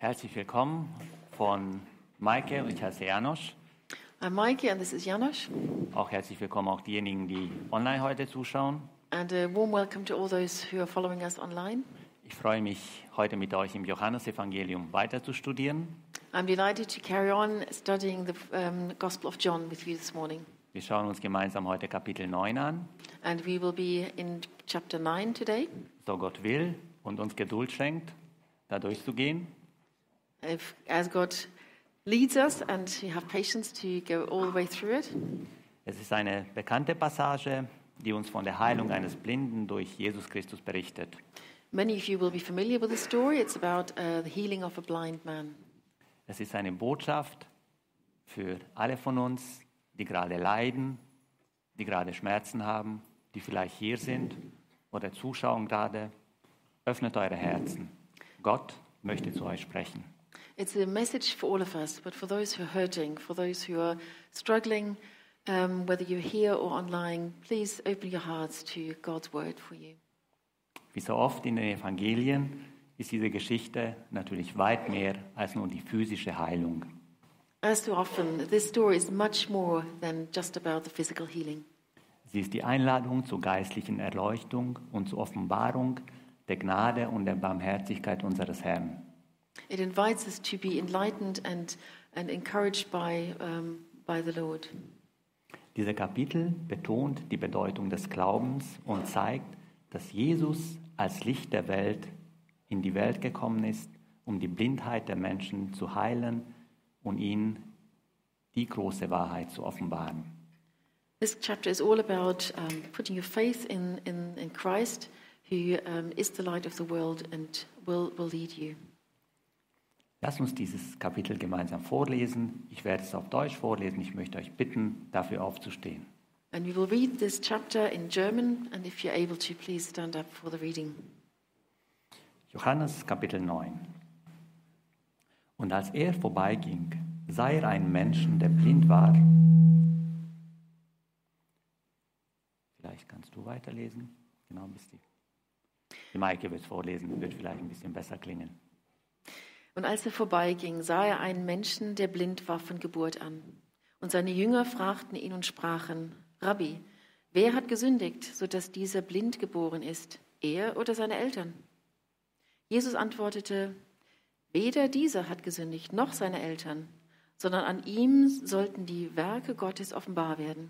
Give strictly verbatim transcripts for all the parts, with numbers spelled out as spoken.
Herzlich willkommen von Maike und ich heiße Janosch. I'm Maike and this is Janosch. Auch herzlich willkommen auch diejenigen, die online heute zuschauen. And a warm welcome to all those who are following us online. Ich freue mich, heute mit euch im Johannesevangelium weiter zu studieren. I'm delighted to carry on studying the um, Gospel of John with you this morning. Wir schauen uns gemeinsam heute Kapitel neun an. And we will be in chapter nine today. So Gott will und uns Geduld schenkt, da durchzugehen. If, as God leads us and we have patience to go all the way through it. Es ist eine bekannte Passage, die uns von der Heilung eines Blinden durch Jesus Christus berichtet. Many of you will be familiar with the story. It's about uh, the healing of a blind man. Es ist eine Botschaft für alle von uns, die gerade leiden, die gerade Schmerzen haben, die vielleicht hier sind oder zuschauen gerade. Öffnet eure Herzen. Gott möchte zu euch sprechen. It's a message for all of us, but for those who are hurting, for those who are struggling, um, whether you're here or online, please open your hearts to God's word for you. Wie so oft in den Evangelien ist diese Geschichte natürlich weit mehr als nur die physische Heilung. As so often, this story is much more than just about the physical healing. Sie ist die Einladung zur geistlichen Erleuchtung und zur Offenbarung der Gnade und der Barmherzigkeit unseres Herrn. It invites us to be enlightened and, and encouraged by, um, by the Lord. Dieser Kapitel betont die Bedeutung des Glaubens und zeigt, dass Jesus als Licht der Welt in die Welt gekommen ist, um die Blindheit der Menschen zu heilen und ihnen die große Wahrheit zu offenbaren. This chapter is all about um, putting your faith in, in, in Christ, who um, is the light of the world and will, will lead you. Lasst uns dieses Kapitel gemeinsam vorlesen. Ich werde es auf Deutsch vorlesen. Ich möchte euch bitten, dafür aufzustehen. And we will read this chapter in German, and if you're able to, please stand up for the reading. Johannes Kapitel neun. Und als er vorbeiging, sah er einen Menschen, der blind war. Vielleicht kannst du weiterlesen. Genau, bis die. Die Maike wird es vorlesen, wird vielleicht ein bisschen besser klingen. Und als er vorbeiging, sah er einen Menschen, der blind war von Geburt an. Und seine Jünger fragten ihn und sprachen: Rabbi, wer hat gesündigt, sodass dieser blind geboren ist, er oder seine Eltern? Jesus antwortete: Weder dieser hat gesündigt, noch seine Eltern, sondern an ihm sollten die Werke Gottes offenbar werden.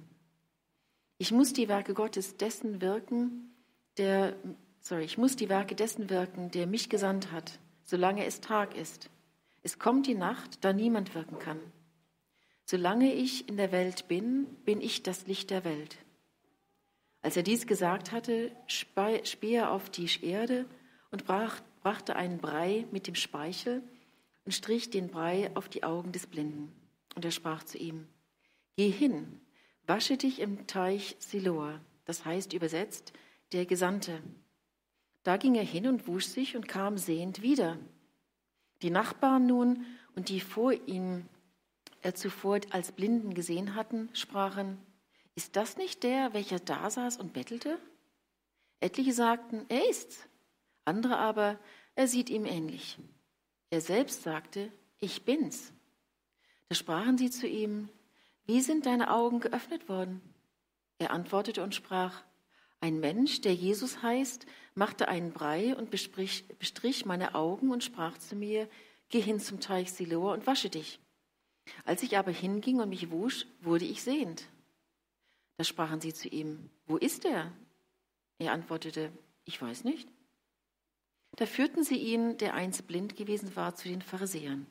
Ich muss die Werke Gottes dessen wirken, der, sorry, ich muss die Werke dessen wirken, der mich gesandt hat, solange es Tag ist. Es kommt die Nacht, da niemand wirken kann. Solange ich in der Welt bin, bin ich das Licht der Welt. Als er dies gesagt hatte, spie er auf die Erde und brach, brachte einen Brei mit dem Speichel und strich den Brei auf die Augen des Blinden. Und er sprach zu ihm: Geh hin, wasche dich im Teich Siloa, das heißt übersetzt, der Gesandte. Da ging er hin und wusch sich und kam sehend wieder. Die Nachbarn nun und die vor ihm er zuvor als Blinden gesehen hatten, sprachen: Ist das nicht der, welcher da saß und bettelte? Etliche sagten: Er ist's. Andere aber: Er sieht ihm ähnlich. Er selbst sagte: Ich bin's. Da sprachen sie zu ihm: Wie sind deine Augen geöffnet worden? Er antwortete und sprach: Ein Mensch, der Jesus heißt, machte einen Brei und bestrich, bestrich meine Augen und sprach zu mir: Geh hin zum Teich Siloa und wasche dich. Als ich aber hinging und mich wusch, wurde ich sehend. Da sprachen sie zu ihm: Wo ist er? Er antwortete: Ich weiß nicht. Da führten sie ihn, der einst blind gewesen war, zu den Pharisäern.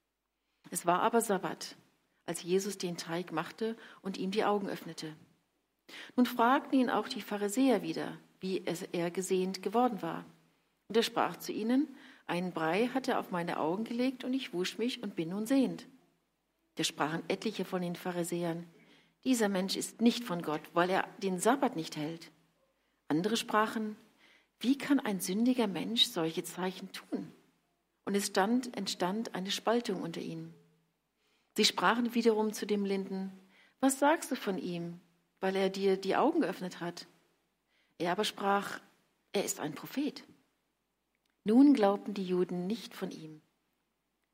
Es war aber Sabbat, als Jesus den Teig machte und ihm die Augen öffnete. Nun fragten ihn auch die Pharisäer wieder, wie er gesehend geworden war. Und er sprach zu ihnen: Einen Brei hat er auf meine Augen gelegt, und ich wusch mich und bin nun sehend. Da sprachen etliche von den Pharisäern: Dieser Mensch ist nicht von Gott, weil er den Sabbat nicht hält. Andere sprachen: Wie kann ein sündiger Mensch solche Zeichen tun? Und es stand, entstand eine Spaltung unter ihnen. Sie sprachen wiederum zu dem Blinden: Was sagst du von ihm, weil er dir die Augen geöffnet hat? Er aber sprach: Er ist ein Prophet. Nun glaubten die Juden nicht von ihm.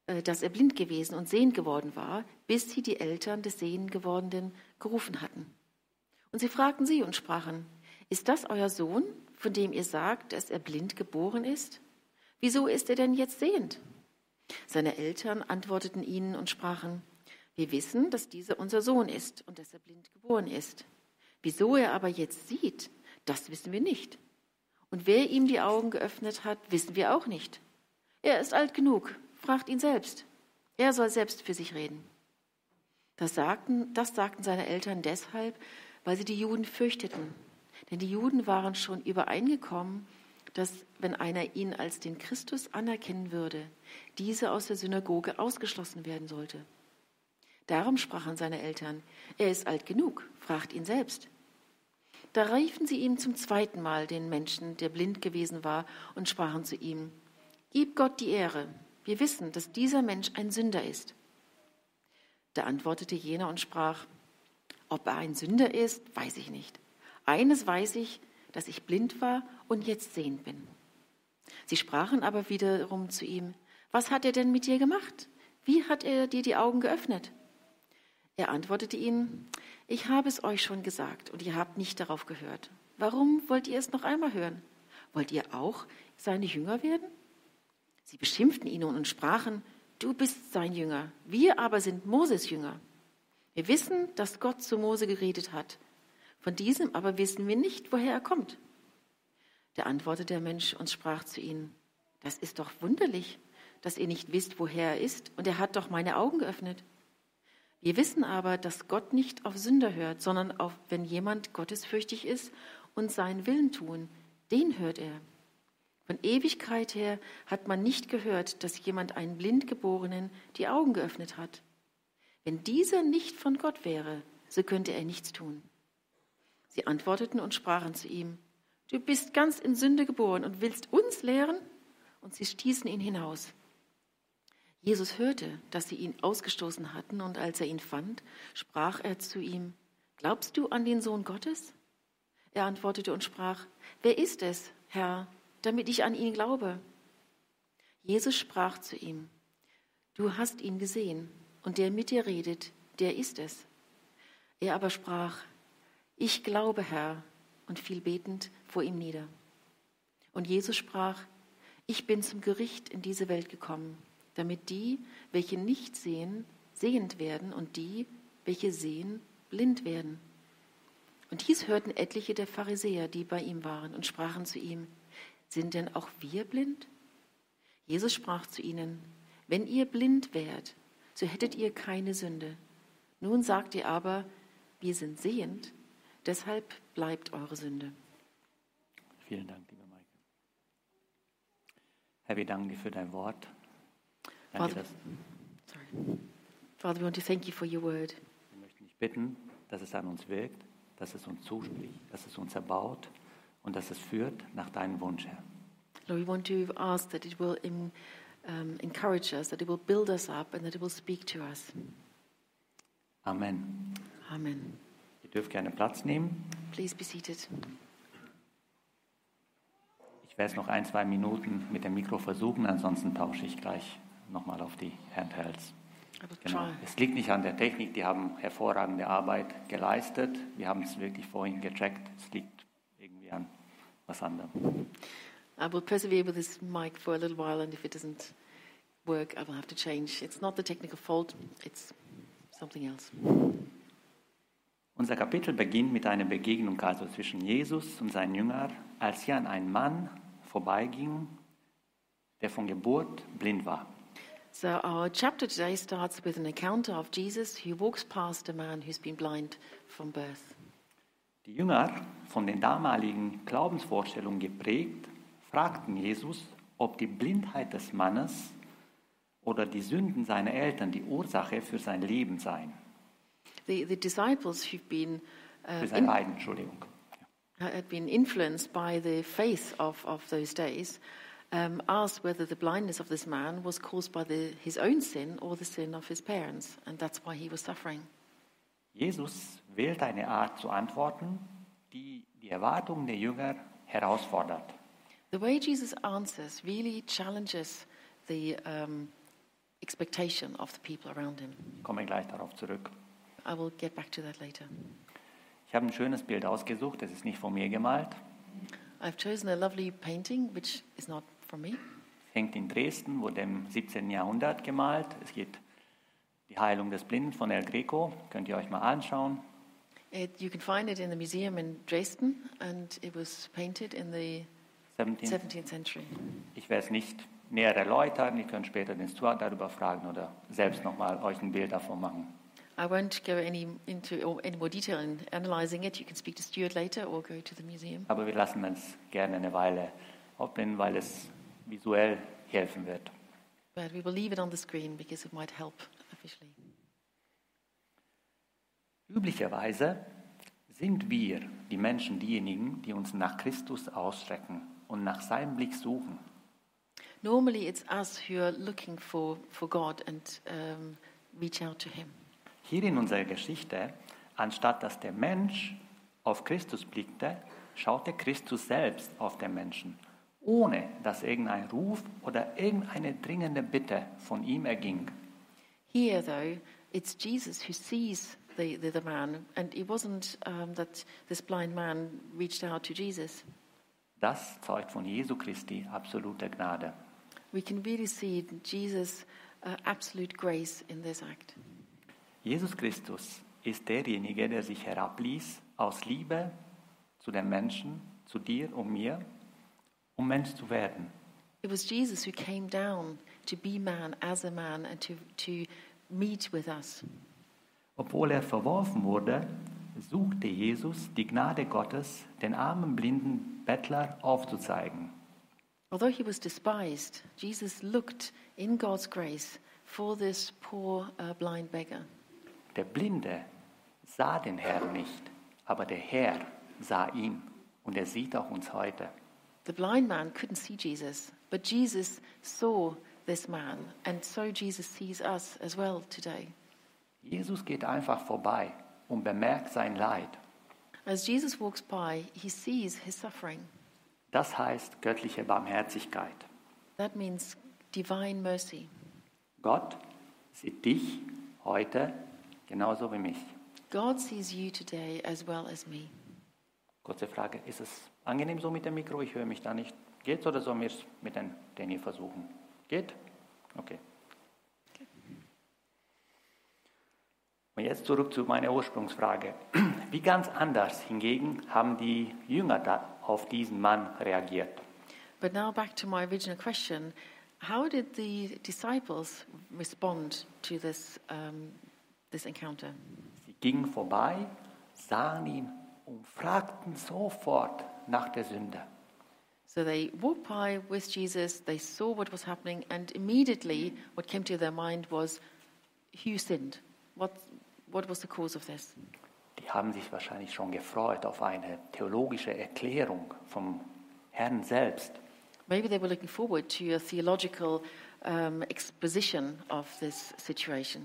äh, dass er blind gewesen und sehend geworden war, bis sie die Eltern des sehend gewordenen gerufen hatten. Und sie fragten sie und sprachen, ist das euer Sohn, von dem ihr sagt, dass er blind geboren ist? Wieso ist er denn jetzt sehend? Seine Eltern antworteten ihnen und sprachen, wir wissen, dass dieser unser Sohn ist und dass er blind geboren ist. Wieso er aber jetzt sieht, das wissen wir nicht. Und wer ihm die Augen geöffnet hat, wissen wir auch nicht. Er ist alt genug, fragt ihn selbst. Er soll selbst für sich reden. Das sagten, das sagten seine Eltern deshalb, weil sie die Juden fürchteten. Denn die Juden waren schon übereingekommen, dass, wenn einer ihn als den Christus anerkennen würde, dieser aus der Synagoge ausgeschlossen werden sollte. Darum sprachen seine Eltern, er ist alt genug, fragt ihn selbst. Da riefen sie ihm zum zweiten Mal den Menschen, der blind gewesen war, und sprachen zu ihm, gib Gott die Ehre, wir wissen, dass dieser Mensch ein Sünder ist. Da antwortete jener und sprach, ob er ein Sünder ist, weiß ich nicht. Eines weiß ich, dass ich blind war und jetzt sehend bin. Sie sprachen aber wiederum zu ihm, was hat er denn mit dir gemacht? Wie hat er dir die Augen geöffnet? Er antwortete ihnen, ich habe es euch schon gesagt und ihr habt nicht darauf gehört. Warum wollt ihr es noch einmal hören? Wollt ihr auch seine Jünger werden? Sie beschimpften ihn und sprachen, du bist sein Jünger, wir aber sind Moses Jünger. Wir wissen, dass Gott zu Mose geredet hat. Von diesem aber wissen wir nicht, woher er kommt. Da antwortete der Mensch und sprach zu ihnen, das ist doch wunderlich, dass ihr nicht wisst, woher er ist, und er hat doch meine Augen geöffnet. Wir wissen aber, dass Gott nicht auf Sünder hört, sondern auf, wenn jemand gottesfürchtig ist und seinen Willen tun, den hört er. Von Ewigkeit her hat man nicht gehört, dass jemand einen Blindgeborenen die Augen geöffnet hat. Wenn dieser nicht von Gott wäre, so könnte er nichts tun. Sie antworteten und sprachen zu ihm, du bist ganz in Sünde geboren und willst uns lehren? Und sie stießen ihn hinaus. Jesus hörte, dass sie ihn ausgestoßen hatten, und als er ihn fand, sprach er zu ihm, glaubst du an den Sohn Gottes? Er antwortete und sprach, wer ist es, Herr, damit ich an ihn glaube? Jesus sprach zu ihm, du hast ihn gesehen, und der mit dir redet, der ist es. Er aber sprach, ich glaube, Herr, und fiel betend vor ihm nieder. Und Jesus sprach, ich bin zum Gericht in diese Welt gekommen, damit die, welche nicht sehen, sehend werden und die, welche sehen, blind werden. Und dies hörten etliche der Pharisäer, die bei ihm waren, und sprachen zu ihm, sind denn auch wir blind? Jesus sprach zu ihnen, wenn ihr blind wärt, so hättet ihr keine Sünde. Nun sagt ihr aber, wir sind sehend, deshalb bleibt eure Sünde. Vielen Dank, lieber Maike. Herr, wir danken dir für dein Wort. Danke, Father, dass, sorry. Father, we want to thank you for your word. wir möchten dich bitten, dass es an uns wirkt, dass es uns zuspricht, dass es uns erbaut und dass es führt nach deinem Wunsch, Herr. Lord, we want to ask that it will in, um, encourage us, that it will build us up and that it will speak to us. Amen. Amen. Ihr dürft gerne Platz nehmen. Please be seated. Ich werde es noch ein, zwei Minuten mit dem Mikro versuchen, ansonsten tausche ich gleich nochmal auf die Handhelds. I will Genau. try. Es liegt nicht an der Technik, die haben hervorragende Arbeit geleistet. Wir haben es wirklich vorhin gecheckt. Es liegt irgendwie an was anderem. I will persevere with this mic for a little while, and if it doesn't work, I will have to change. It's not the technical fault, it's something else. Unser Kapitel beginnt mit einer Begegnung also zwischen Jesus und seinen Jüngern, als sie an einen Mann vorbeigingen, der von Geburt blind war. So our chapter today starts with an encounter of Jesus who walks past a man who's been blind from birth. Die Jünger, von den damaligen Glaubensvorstellungen geprägt, fragten Jesus, ob die Blindheit des Mannes oder die Sünden seiner Eltern die Ursache für sein Leben seien. The, the disciples who've been, uh, Für sein in, Leiden, Entschuldigung. had been influenced by the faith of, of those days um, asked whether the blindness of this man was caused by the, his own sin or the sin of his parents, and that's why he was suffering. Jesus wählt eine Art zu antworten, die die Erwartungen der Jünger herausfordert. The way Jesus answers really challenges the, um, expectation of the people around him. Ich komme gleich darauf zurück. I will get back to that later. Ich habe ein schönes Bild ausgesucht, das ist nicht von mir gemalt. I've chosen a lovely painting, which is not from me. Es hängt in Dresden, wurde im siebzehnten Jahrhundert gemalt. Es geht die Heilung des Blinden von El Greco, könnt ihr euch mal anschauen. It, you can find it in the museum in Dresden, and it was painted in the seventeenth. seventeenth century. Ich werde es nicht näher erläutern, ihr könnt später den Stuart darüber fragen oder selbst nochmal euch ein Bild davon machen. I won't go any into or any more detail in analysing it. You can speak to Stuart later or go to the museum. Aber wir lassen es gerne eine Weile offen, weil es visuell helfen wird. But we will leave it on the screen because it might help officially. Üblicherweise sind wir, die Menschen, diejenigen, die uns nach Christus ausstrecken und nach seinem Blick suchen. Normally it's us who are looking for, for God and um, reach out to him. Hier in unserer Geschichte, anstatt dass der Mensch auf Christus blickte, schaute Christus selbst auf den Menschen, ohne dass irgendein Ruf oder irgendeine dringende Bitte von ihm erging. Here, though, it's Jesus who sees the, the, the man, and it wasn't um, that this blind man reached out to Jesus. Das zeugt von Jesu Christi absoluter Gnade. We can really see Jesus' uh, absolute grace in this act. Jesus Christus ist derjenige, der sich herabließ aus Liebe zu den Menschen, zu dir und mir, um Mensch zu werden. It was Jesus who came down to be man as a man and to, to meet with us. Obwohl er verworfen wurde, suchte Jesus die Gnade Gottes, den armen blinden Bettler aufzuzeigen. Although he was despised, Jesus looked in God's grace for this poor uh, blind beggar. Der Blinde sah den Herrn nicht, aber der Herr sah ihn und er sieht auch uns heute. The blind man couldn't see Jesus, but Jesus saw this man, and so Jesus sees us as well today. Jesus geht einfach vorbei und bemerkt sein Leid. As Jesus walks by, he sees his suffering. Das heißt göttliche Barmherzigkeit. That means divine mercy. Gott sieht dich heute genauso wie mich. God sees you today as well as me. Kurze Frage, ist es angenehm so mit dem Mikro? Ich höre mich da nicht. Geht's oder sollen wir es mit den, den hier versuchen? Geht? Okay. Und jetzt zurück zu meiner Ursprungsfrage. Wie ganz anders hingegen haben die Jünger da auf diesen Mann reagiert? But now back to my original question. How did the disciples respond to this, um, this encounter? Sie gingen vorbei, sahen ihn und fragten sofort nach der Sünde. So they walked by with Jesus, they saw what was happening, and immediately what came to their mind was, who sinned? What, what was the cause of this? Die haben sich wahrscheinlich schon gefreut auf eine theologische Erklärung vom Herrn selbst. Maybe they were looking forward to a theological um, exposition of this situation.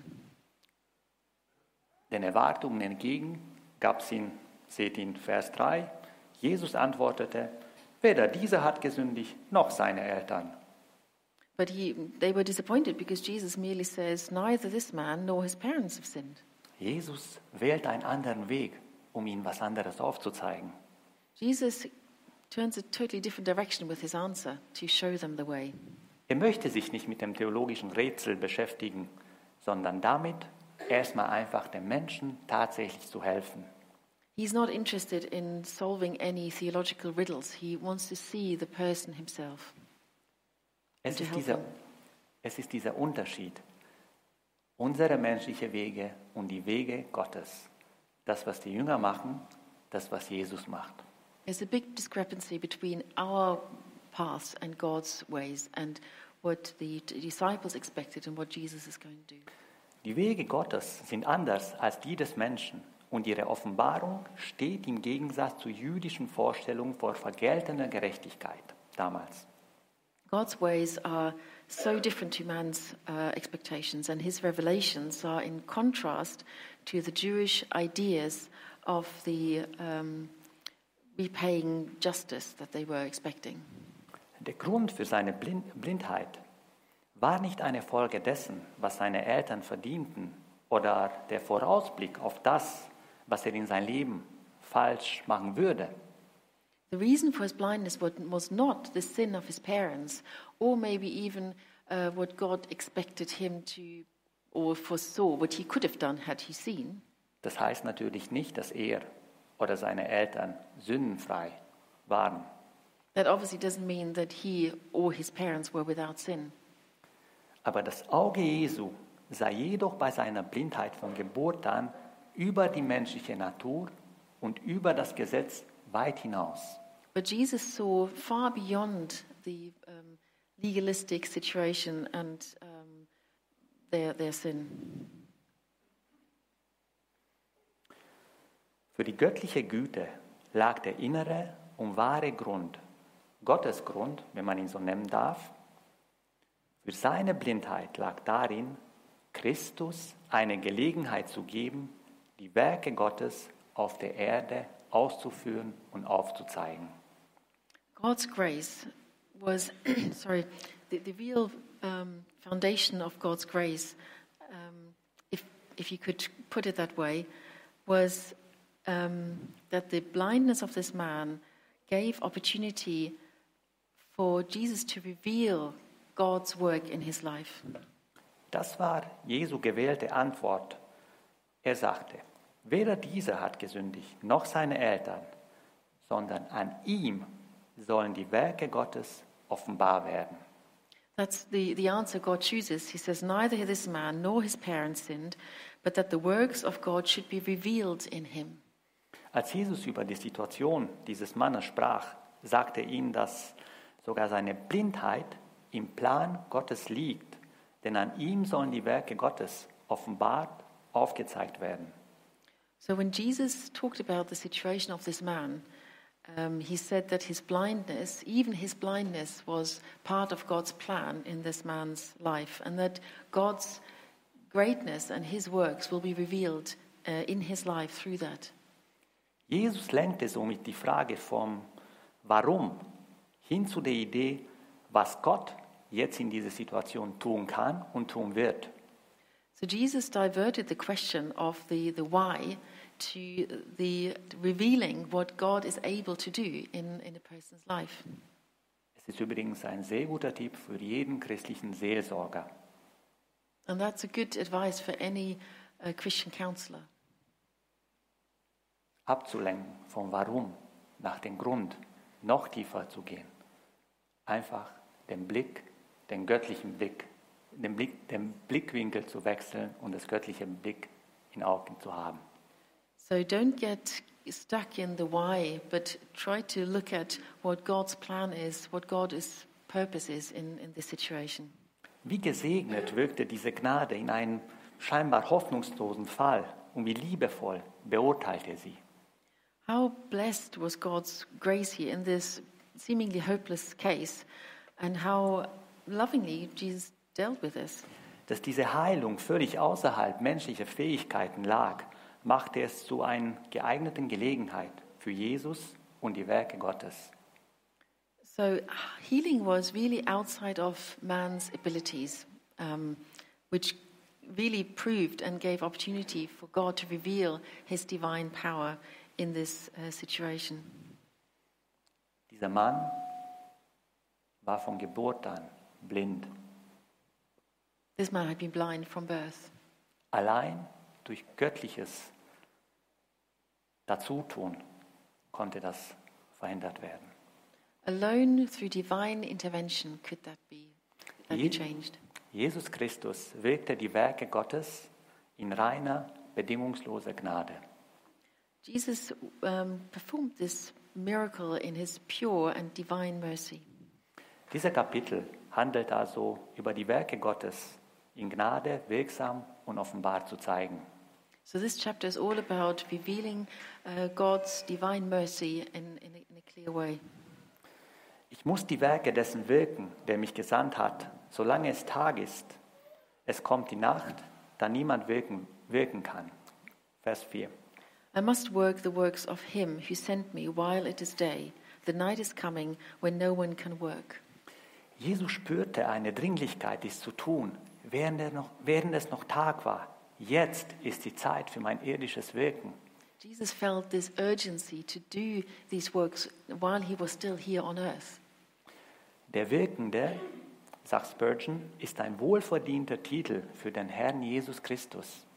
Den Erwartungen entgegen gab es ihn, seht in Vers drei, Jesus antwortete, weder dieser hat gesündigt, noch seine Eltern. But he, they were disappointed because Jesus merely says, neither this man nor his parents have sinned. Jesus wählt einen anderen Weg, um ihnen was anderes aufzuzeigen. Jesus turns a totally different direction with his answer to show them the way. Er möchte sich nicht mit dem theologischen Rätsel beschäftigen, sondern damit, erstmal einfach den Menschen tatsächlich zu helfen. He's not interested in solving any theological riddles. He wants to see the person himself. Es to ist, help dieser, them. es ist dieser Unterschied. Unsere menschlichen Wege und die Wege Gottes. Das, was die Jünger machen, das, was Jesus macht. There's a big discrepancy between our paths and God's ways and what the d- disciples expected and what Jesus is going to do. Die Wege Gottes sind anders als die des Menschen und ihre Offenbarung steht im Gegensatz zur jüdischen Vorstellung vor vergeltender Gerechtigkeit damals. God's ways are so different to man's uh, expectations, and his revelations are in contrast to the Jewish ideas of the um, repaying justice that they were expecting. Der Grund für seine Blind- Blindheit war nicht eine Folge dessen, was seine Eltern verdienten oder der Vorausblick auf das, was er in sein Leben falsch machen würde. The reason for his blindness was not the sin of his parents, or maybe even uh, what God expected him to, or foresaw, what he could have done had he seen. Das heißt natürlich nicht, dass er oder seine Eltern sündenfrei waren. That obviously doesn't mean that he or his parents were without sin. Aber das Auge Jesu sah jedoch bei seiner Blindheit von Geburt an über die menschliche Natur und über das Gesetz weit hinaus. But Jesus saw far beyond the um, legalistic situation and um, their, their sin. Für die göttliche Güte lag der innere und wahre Grund, Gottes Grund, wenn man ihn so nennen darf. Für seine Blindheit lag darin, Christus eine Gelegenheit zu geben, die Werke Gottes auf der Erde auszuführen und aufzuzeigen. God's grace was, sorry, the, the real um, foundation of God's grace, um, if if you could put it that way, was um, that the blindness of this man gave opportunity for Jesus to reveal God's work in his life. Das war Jesu gewählte Antwort. Er sagte, weder dieser hat gesündigt, noch seine Eltern, sondern an ihm sollen die Werke Gottes offenbar werden. That's the, the answer God chooses. He says, neither this man nor his parents sinned, but that the works of God should be revealed in him. Als Jesus über die Situation dieses Mannes sprach, sagte er ihm, dass sogar seine Blindheit im Plan Gottes liegt, denn an ihm sollen die Werke Gottes offenbart, aufgezeigt werden. So when Jesus talked about the situation of this man, um, he said that his blindness, even his blindness, was part of God's plan in this man's life, and that God's greatness and his works will be revealed uh, in his life through that. Jesus lenkte somit die Frage vom Warum hin zu der Idee, was Gott jetzt in dieser Situation tun kann und tun wird. So Jesus diverted the question of the, the why to the revealing what God is able to do in, in a person's life. Es ist übrigens ein sehr guter Tipp für jeden christlichen Seelsorger. And that's a good advice for any uh, Christian counselor. Abzulenken vom Warum nach dem Grund, noch tiefer zu gehen. Einfach den Blick, den göttlichen Blick, den, Blick, den Blickwinkel zu wechseln und das göttliche Blick in Augen zu haben. So don't get stuck in the why, but try to look at what God's plan is, what God's purpose is in, in this situation. Wie gesegnet wirkte diese Gnade in einem scheinbar hoffnungslosen Fall und wie liebevoll beurteilte er sie. How blessed was God's grace here in this seemingly hopeless case, and how lovingly Jesus dealt with this. Dass diese Heilung völlig außerhalb menschlicher Fähigkeiten lag, machte es zu einer geeigneten Gelegenheit für Jesus und die Werke Gottes. So healing was really outside of man's abilities, um, which really proved and gave opportunity for God to reveal his divine power in this uh, situation. Dieser Mann war von Geburt an blind. This man had been blind from birth. Allein durch göttliches Dazutun konnte das verhindert werden. Alone through divine intervention could that be, that be changed. Jesus Christus wirkte die Werke Gottes in reiner, bedingungsloser Gnade. Jesus um, performed this miracle in his pure and divine mercy. Dieser Kapitel handelt also über die Werke Gottes in Gnade wirksam und offenbar zu zeigen. So this chapter is all about revealing uh, God's divine mercy in, in, a, in a clear way. Ich muss die Werke dessen wirken, der mich gesandt hat, solange es Tag ist. Es kommt die Nacht, da niemand wirken, wirken kann. Vers vier. I must work the works of him who sent me while it is day. The night is coming when no one can work. Jesus spürte eine Dringlichkeit, dies zu tun, während, er noch, während es noch Tag war. Jetzt ist die Zeit für mein irdisches Wirken. Jesus felt this urgency to do these works while he was still here on earth. Der Wirkende, sagt Spurgeon, ist ein wohlverdienter Titel für den Herrn Jesus Christus.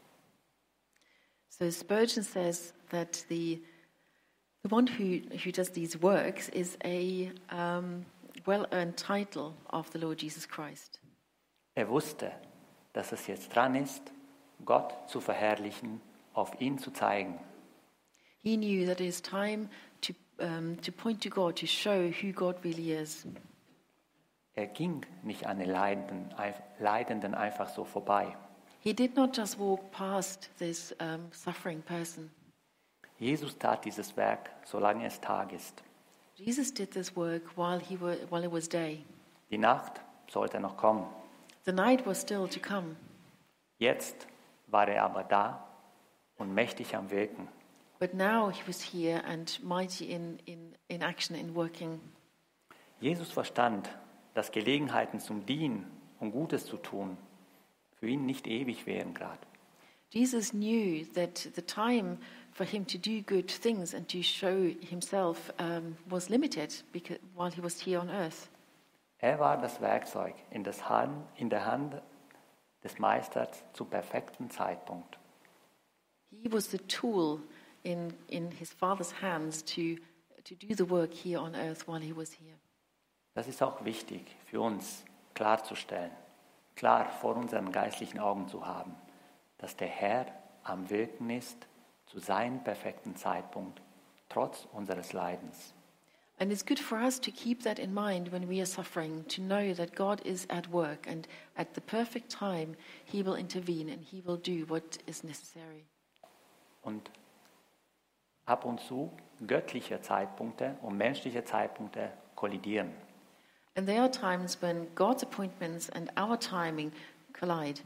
So Spurgeon says that the the one who, who does these works is a um, well-earned title of the Lord Jesus Christ. Er wusste, dass es jetzt dran ist, Gott zu verherrlichen, auf ihn zu zeigen. He knew that it is time to um, to point to God, to show who God really is. Er ging nicht an den Leidenden, Leidenden einfach so vorbei. He did not just walk past this um, suffering person. Jesus tat dieses Werk, solange es Tag ist. Jesus did this work while he were, while it was day. Die Nacht sollte noch kommen. The night was still to come. Jetzt war er aber da und mächtig am Wirken. But now he was here and mighty in, in, in action, in working. Jesus verstand, dass Gelegenheiten zum Dienen und Gutes zu tun für ihn nicht ewig wären gerade. Jesus knew that the time for him to do good things and to show himself um, was limited because, while he was here on earth. Er war das Werkzeug in, das Hand, in der Hand des Meisters zum perfekten Zeitpunkt. He was the tool in, in his Father's hands to, to do the work here on earth while he was here. Das ist auch wichtig für uns klarzustellen, klar vor unseren geistlichen Augen zu haben, dass der Herr am Wirken ist zu seinem perfekten Zeitpunkt, trotz unseres Leidens. And it's good for us to keep that in mind when we are suffering, to know that God is at work and at the perfect time he will intervene and he will do what is necessary. Und ab und zu göttliche Zeitpunkte und menschliche Zeitpunkte kollidieren. And there are times when God's appointments and our timing collide.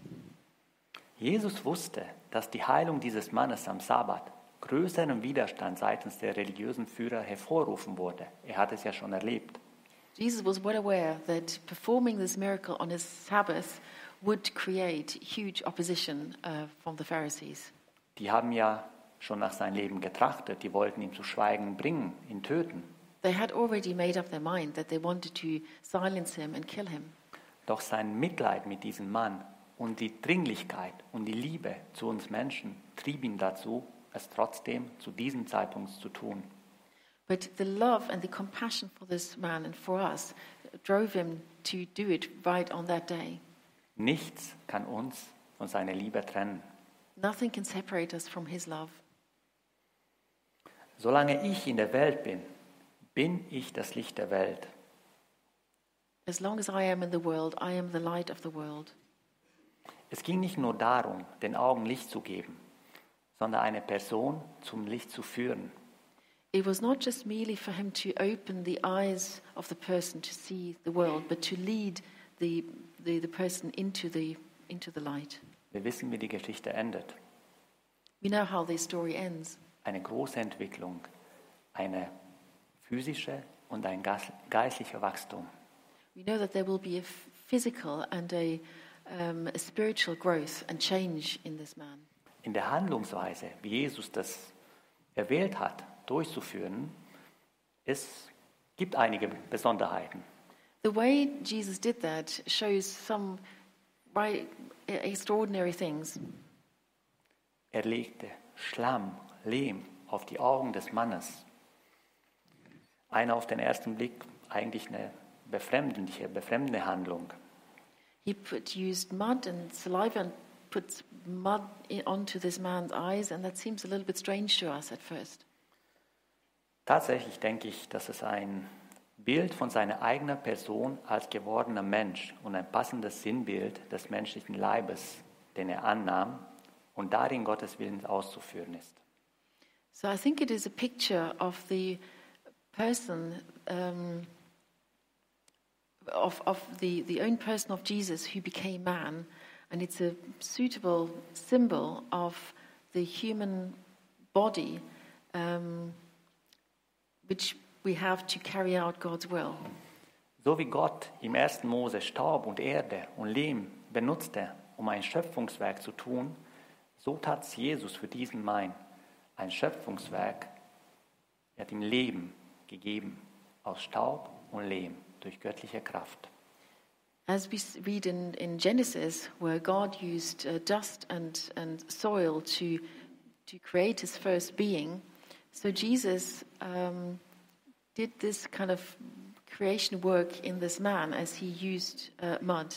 Jesus wusste, dass die Heilung dieses Mannes am Sabbat größeren Widerstand seitens der religiösen Führer hervorrufen wurde. Er hat es ja schon erlebt. Jesus was well aware that performing this miracle on his Sabbath would create huge opposition uh, from the Pharisees. Die haben ja schon nach seinem Leben getrachtet, die wollten ihn zu Schweigen bringen, ihn töten. They had already made up their mind that they wanted to silence him and kill him. Doch sein Mitleid mit diesem Mann und die Dringlichkeit und die Liebe zu uns Menschen trieb ihn dazu, es trotzdem zu diesem Zeitpunkt zu tun. But the love and the compassion for this man and for us drove him to do it right on that day. Nichts kann uns von seiner Liebe trennen. Nothing can separate us from his love. Solange ich in der Welt bin, bin ich das Licht der Welt. As long as I am in the world, I am the light of the world. Es ging nicht nur darum, den Augen Licht zu geben, sondern eine Person zum Licht zu führen. It was not just merely for him to open the eyes of the person to see the world, but to lead the, the, the person into the, into the light. Wir wissen, wie die Geschichte endet. We know how the story ends. Eine große Entwicklung, eine physische und ein geistlicher Wachstum. We know that there will be a physical and a, um, a spiritual growth and change in this man. In der Handlungsweise, wie Jesus das erwählt hat, durchzuführen, es gibt einige Besonderheiten. The way Jesus did that shows some right, extraordinary things. Er legte Schlamm, Lehm auf die Augen des Mannes. Eine auf den ersten Blick eigentlich eine befremdliche, befremdende Handlung. He put, used mud and saliva and put mud in, onto this man's eyes, and that seems a little bit strange to us at first. Tatsächlich denke ich, dass es ein Bild von seiner eigenen Person als gewordener Mensch und ein passendes Sinnbild des menschlichen Leibes, den er annahm und darin Gottes Willen auszuführen ist. So I think it is a picture of the person, um, of, of the, the own person of Jesus who became man, and it's a suitable symbol of the human body um, which we have to carry out God's will. So wie Gott im ersten Mose Staub und Erde und Lehm benutzte, um ein Schöpfungswerk zu tun, so tat es Jesus für diesen Mann. Ein Schöpfungswerk, er hat ihm Leben gegeben aus Staub und Lehm durch göttliche Kraft. As we s- read in, in Genesis, where God used uh, dust and, and soil to, to create his first being, so Jesus um, did this kind of creation work in this man as he used uh, mud.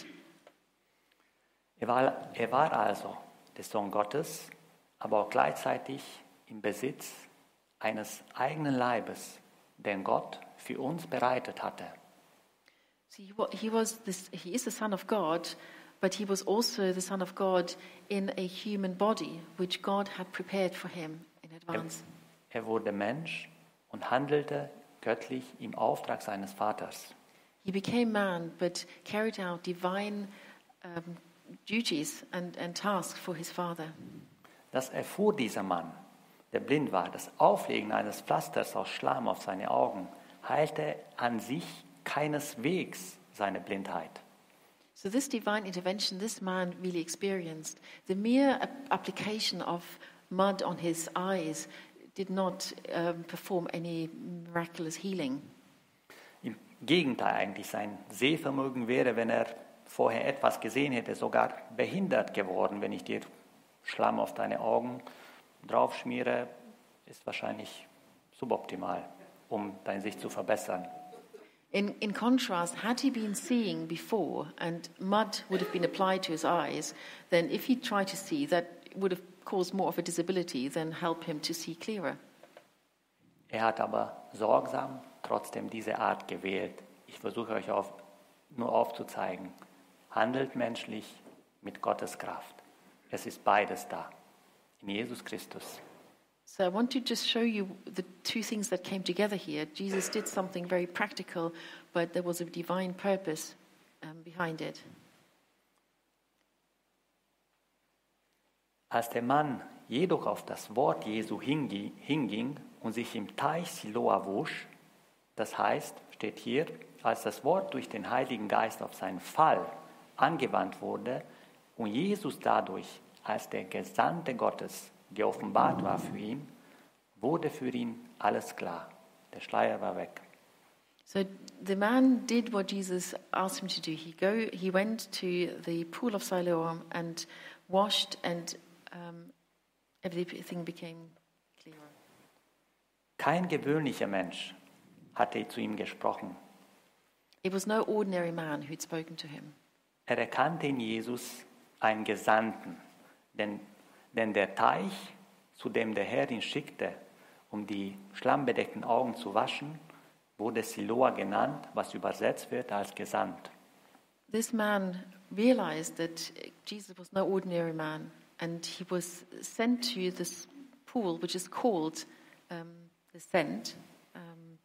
Er war, er war also der Sohn Gottes, aber auch gleichzeitig im Besitz eines eigenen Leibes, den Gott für uns bereitet hatte. So he, wa- he was this, he is the Son of God, but he was also the Son of God in a human body, which God had prepared for him in Er, advance. er wurde Mensch und handelte göttlich im Auftrag seines Vaters. He became man, but carried out divine um, duties and, and tasks for his Father. Das erfuhr dieser Mann, der blind war. Das Auflegen eines Pflasters aus Schlamm auf seine Augen heilte an sich keineswegs seine Blindheit. So this divine intervention, this man really experienced. The mere ap- application of mud on his eyes did not um, perform any miraculous healing. Im Gegenteil eigentlich, sein Sehvermögen wäre, wenn er vorher etwas gesehen hätte, sogar behindert geworden. Wenn ich dir Schlamm auf deine Augen draufschmiere, ist wahrscheinlich suboptimal, um deine Sicht zu verbessern. In, in contrast, had he been seeing before and mud would have been applied to his eyes, then if he tried to see, that would have caused more of a disability than help him to see clearer. Er hat aber sorgsam trotzdem diese Art gewählt. Ich versuche euch auf, nur aufzuzeigen. Handelt menschlich mit Gottes Kraft. Es ist beides da. In Jesus Christus. So I want to just show you the two things that came together here. Jesus did something very practical, but there was a divine purpose um, behind it. Als der Mann jedoch auf das Wort Jesu hingi- hinging und sich im Teich Siloa wusch, das heißt, steht hier, als das Wort durch den Heiligen Geist auf seinen Fall angewandt wurde und Jesus dadurch als der Gesandte Gottes geoffenbart war für ihn, wurde für ihn alles klar. Der Schleier war weg. So the man did what Jesus asked him to do. He go. He went to the pool of Siloam and washed, and um, everything became clearer. Kein gewöhnlicher Mensch hatte zu ihm gesprochen. It was no ordinary man who'd spoken to him. Er erkannte in Jesus einen Gesandten, denn, denn der Teich, zu dem der Herr ihn schickte, um die schlammbedeckten Augen zu waschen, wurde Siloa genannt, was übersetzt wird als gesandt. This man realized that Jesus was no ordinary man, and he was sent to this pool, which is called um, the Sent. Um,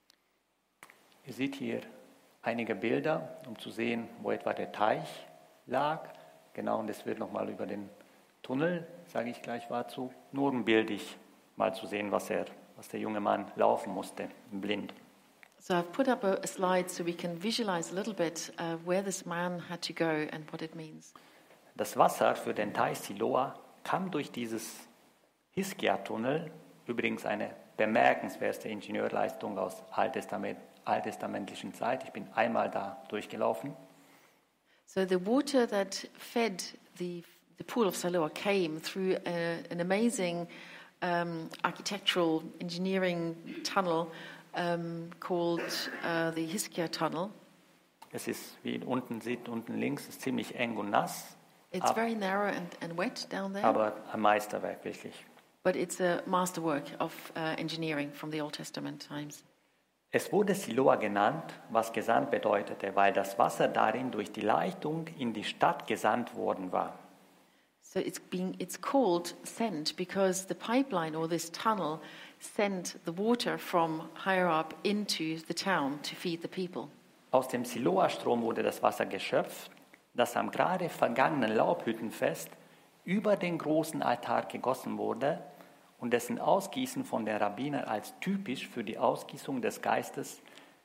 Ihr seht hier einige Bilder, um zu sehen, wo etwa der Teich lag. Genau, und es wird nochmal über den Tunnel, sage ich gleich dazu, nur um bildlich mal zu sehen, was, er, was der junge Mann laufen musste, blind. so I've put up a, a slide so we can visualize a little bit uh, where this man had to go and what it means. Das Wasser für den Teich Siloa kam durch dieses Hiskia-Tunnel, übrigens eine bemerkenswerte Ingenieurleistung aus Alttestament, alttestamentlichen Zeit. Ich bin einmal da durchgelaufen. So the water that fed the the pool of Siloam came through a, an amazing um, architectural engineering tunnel um, called uh, the Hiskia Tunnel. Es ist, wie ihr unten seht, unten links, ist ziemlich eng und nass, It's ab, very narrow and, and wet down there, aber ein Meisterwerk wirklich. but it's a masterwork of uh, engineering from the Old Testament times. Es wurde Siloa genannt, was gesandt bedeutete, weil das Wasser darin durch die Leitung in die Stadt gesandt worden war. So it's being it's called sent because the pipeline or this tunnel sent the water from higher up into the town to feed the people. Aus dem Siloa-Strom wurde das Wasser geschöpft, das am gerade vergangenen Laubhüttenfest über den großen Altar gegossen wurde und dessen Ausgießen von den Rabbinern als typisch für die Ausgießung des Geistes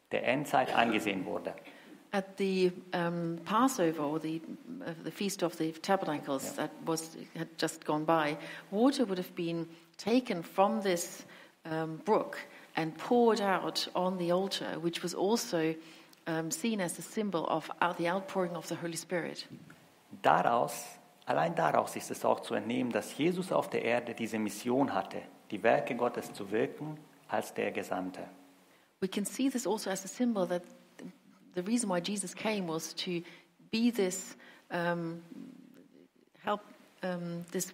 der Endzeit angesehen wurde. At the um, Passover, or the uh, the feast of the tabernacles Yeah. that was had just gone by, water would have been taken from this um, brook and poured out on the altar, which was also um, seen as a symbol of out the outpouring of the Holy Spirit. Daraus, allein daraus ist es auch zu entnehmen, dass Jesus auf der Erde diese Mission hatte, die Werke Gottes zu wirken als der Gesandte. We can see this also as a symbol that the reason why Jesus came was to be this um, help um, this.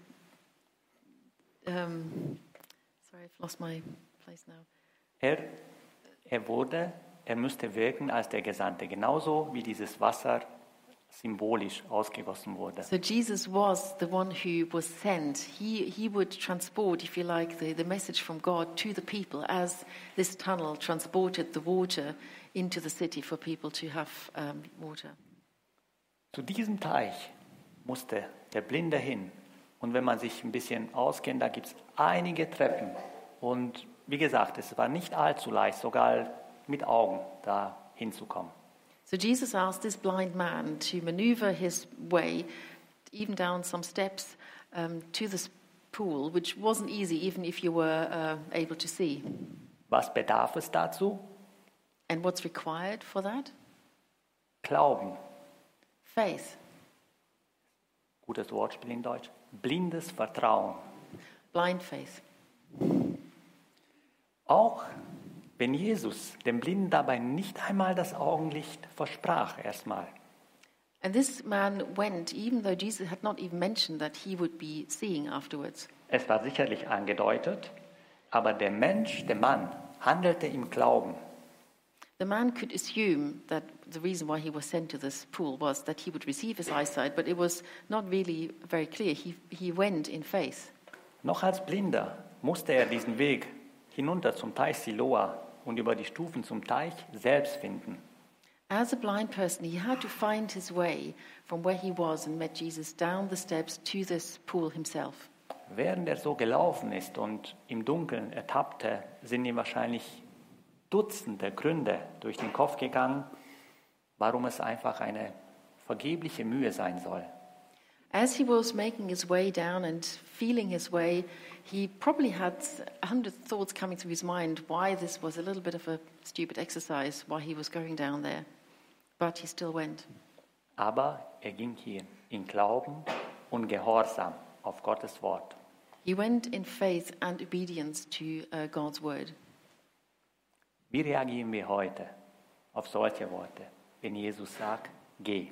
Um, sorry, I've lost my place now. Er, er wurde, er müsste wirken als der Gesandte, genauso wie dieses Wasser symbolisch ausgegossen wurde. So Jesus was the one who was sent. He he would transport, if you like, the, the message from God to the people as this tunnel transported the water into the city for people to have um, water. Zu diesem Teich musste der Blinde hin. Und wenn man sich ein bisschen auskennt, da gibt es einige Treppen. Und wie gesagt, es war nicht allzu leicht, sogar mit Augen da hinzukommen. So Jesus asked this blind man to maneuver his way, even down some steps, um, to this pool, which wasn't easy, even if you were uh, able to see. Was bedarf es dazu? And what's required for that? Glauben. Faith. Gutes Wortspiel in Deutsch. Blindes Vertrauen. Blind faith. Auch wenn Jesus dem Blinden dabei nicht einmal das Augenlicht versprach erstmal. And this man went, even though Jesus had not even mentioned that he would be seeing afterwards. Es war sicherlich angedeutet, aber der Mensch, der Mann, handelte im Glauben. The man could assume that the reason why he was sent to this pool was that he would receive his eyesight, but it was not really very clear. He, he went in faith. Noch als Blinder musste er diesen Weg hinunter zum Teich Siloa und über die Stufen zum Teich selbst finden. As a blind person, he had to find his way from where he was and met Jesus down the steps to this pool himself. Während er so gelaufen ist und im Dunkeln ertappte, sind ihm wahrscheinlich Dutzende Gründe durch den Kopf gegangen, warum es einfach eine vergebliche Mühe sein soll. As he was making his way down and feeling his way, he probably had a hundred thoughts coming through his mind why this was a little bit of a stupid exercise, why he was going down there. But he still went. Aber er ging hier in Glauben und Gehorsam auf Gottes Wort. He went in faith and obedience to uh, God's word. Wie reagieren wir heute auf solche Worte, wenn Jesus sagt, geh?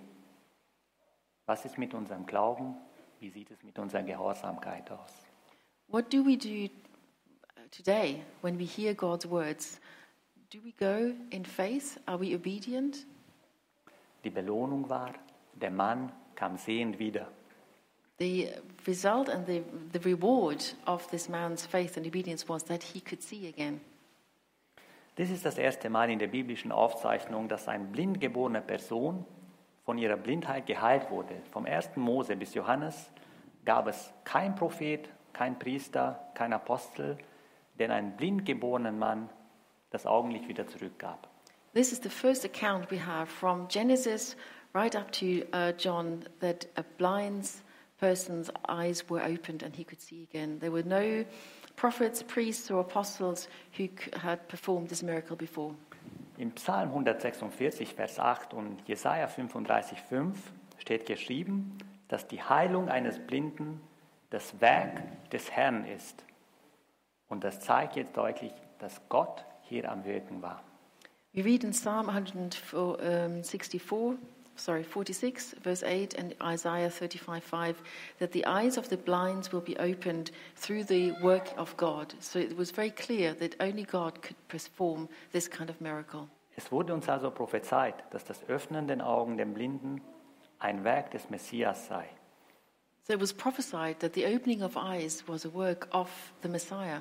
Was ist mit unserem Glauben? Wie sieht es mit unserer Gehorsamkeit aus? What do we do today when we hear God's words? Do we go in faith? Are we obedient? Die Belohnung war, der Mann kam sehend wieder. The result and the, the reward of this man's faith and obedience was that he could see again. Das ist das erste Mal in der biblischen Aufzeichnung, dass eine blind geborene Person von ihrer Blindheit geheilt wurde. Vom ersten Mose bis Johannes gab es kein Prophet, kein Priester, kein Apostel, der einen blind geborenen Mann das Augenlicht wieder zurückgab. This is the first account we have from Genesis right up to uh, John that a blind person's eyes were opened and he could see again. There were no prophets, priests or apostles who had performed this miracle before. Im Psalm hundertsechsundvierzig, Vers acht und Jesaja fünfunddreißig, fünf steht geschrieben, dass die Heilung eines Blinden das Werk des Herrn ist. Und das zeigt jetzt deutlich, dass Gott hier am Wirken war. We read in Psalm one sixty-four, sorry, forty-six, verse eight, and Isaiah thirty-five, five, that the eyes of the blind will be opened through the work of God. So it was very clear that only God could perform this kind of miracle. Es wurde uns also prophezeit, dass das Öffnen der Augen der Blinden ein Werk des Messias sei. So it was prophesied that the opening of eyes was a work of the Messiah.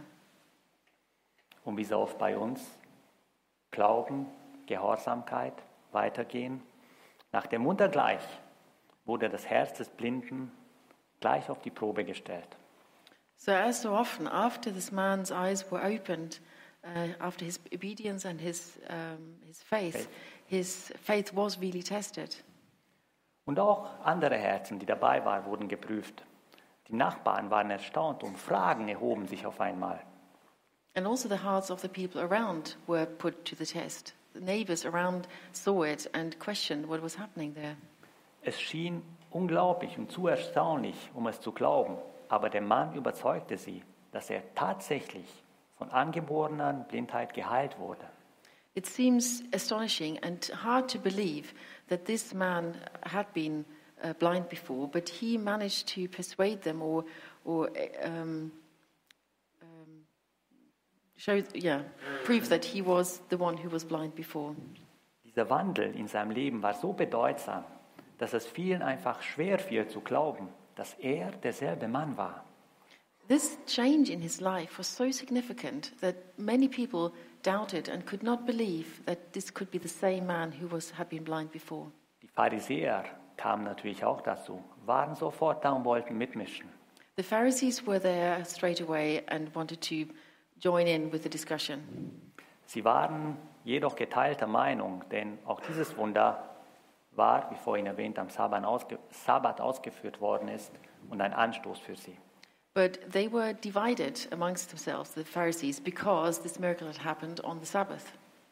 Und wie so oft bei uns, Glauben, Gehorsamkeit, weitergehen. Nach dem Wunder gleich wurde das Herz des Blinden gleich auf die Probe gestellt. So as so often, after this man's eyes were opened, uh, after his obedience and his, um, his faith, his faith was really tested. Und auch andere Herzen, die dabei waren, wurden geprüft. Die Nachbarn waren erstaunt und Fragen erhoben sich auf einmal. And also the hearts of the people around were put to the test. The neighbors around saw it and questioned what was happening there. Es schien unglaublich und zu erstaunlich, um es zu glauben, aber der Mann überzeugte sie, dass er tatsächlich von angeborener Blindheit geheilt wurde. It seems astonishing and hard to believe that this man had been uh, blind before, but he managed to persuade them or, or um, um, show, yeah, prove that he was the one who was blind before. Dieser Wandel in seinem Leben war so bedeutsam, dass es vielen einfach schwer fiel zu glauben, dass er derselbe Mann war. This change in his life was so significant that many people doubted and could not believe that this could be the same man who was, had been blind before. Die Pharisäer kamen natürlich auch dazu, waren sofort da und wollten mitmischen. The Pharisees were there straight away and wanted to join in with the discussion. Sie waren jedoch geteilter Meinung, denn auch dieses Wunder war, wie vorhin erwähnt, am Sabbat, ausge- Sabbat ausgeführt worden ist und ein Anstoß für sie. But they were divided amongst themselves, the Pharisees, because this miracle had happened on the Sabbath.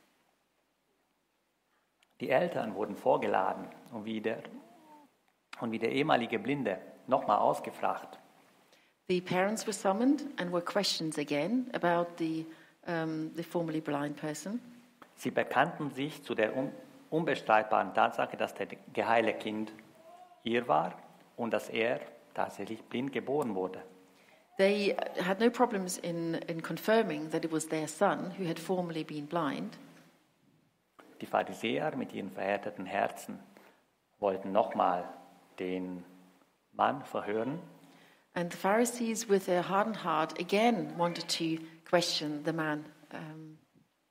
Die Eltern wurden vorgeladen und wie der, und wie der ehemalige Blinde nochmal ausgefragt. The parents were summoned and were questioned again about the, um, the formerly blind person. Sie bekannten sich zu der un- unbestreitbaren Tatsache, dass der geheile Kind ihr war und dass er tatsächlich blind geboren wurde. They had no problems in, in confirming that it was their son who had formerly been blind. Die Pharisäer mit ihren verhärteten Herzen wollten nochmal den Mann verhören. And the Pharisees, with their hardened heart, again wanted to question the man. Um,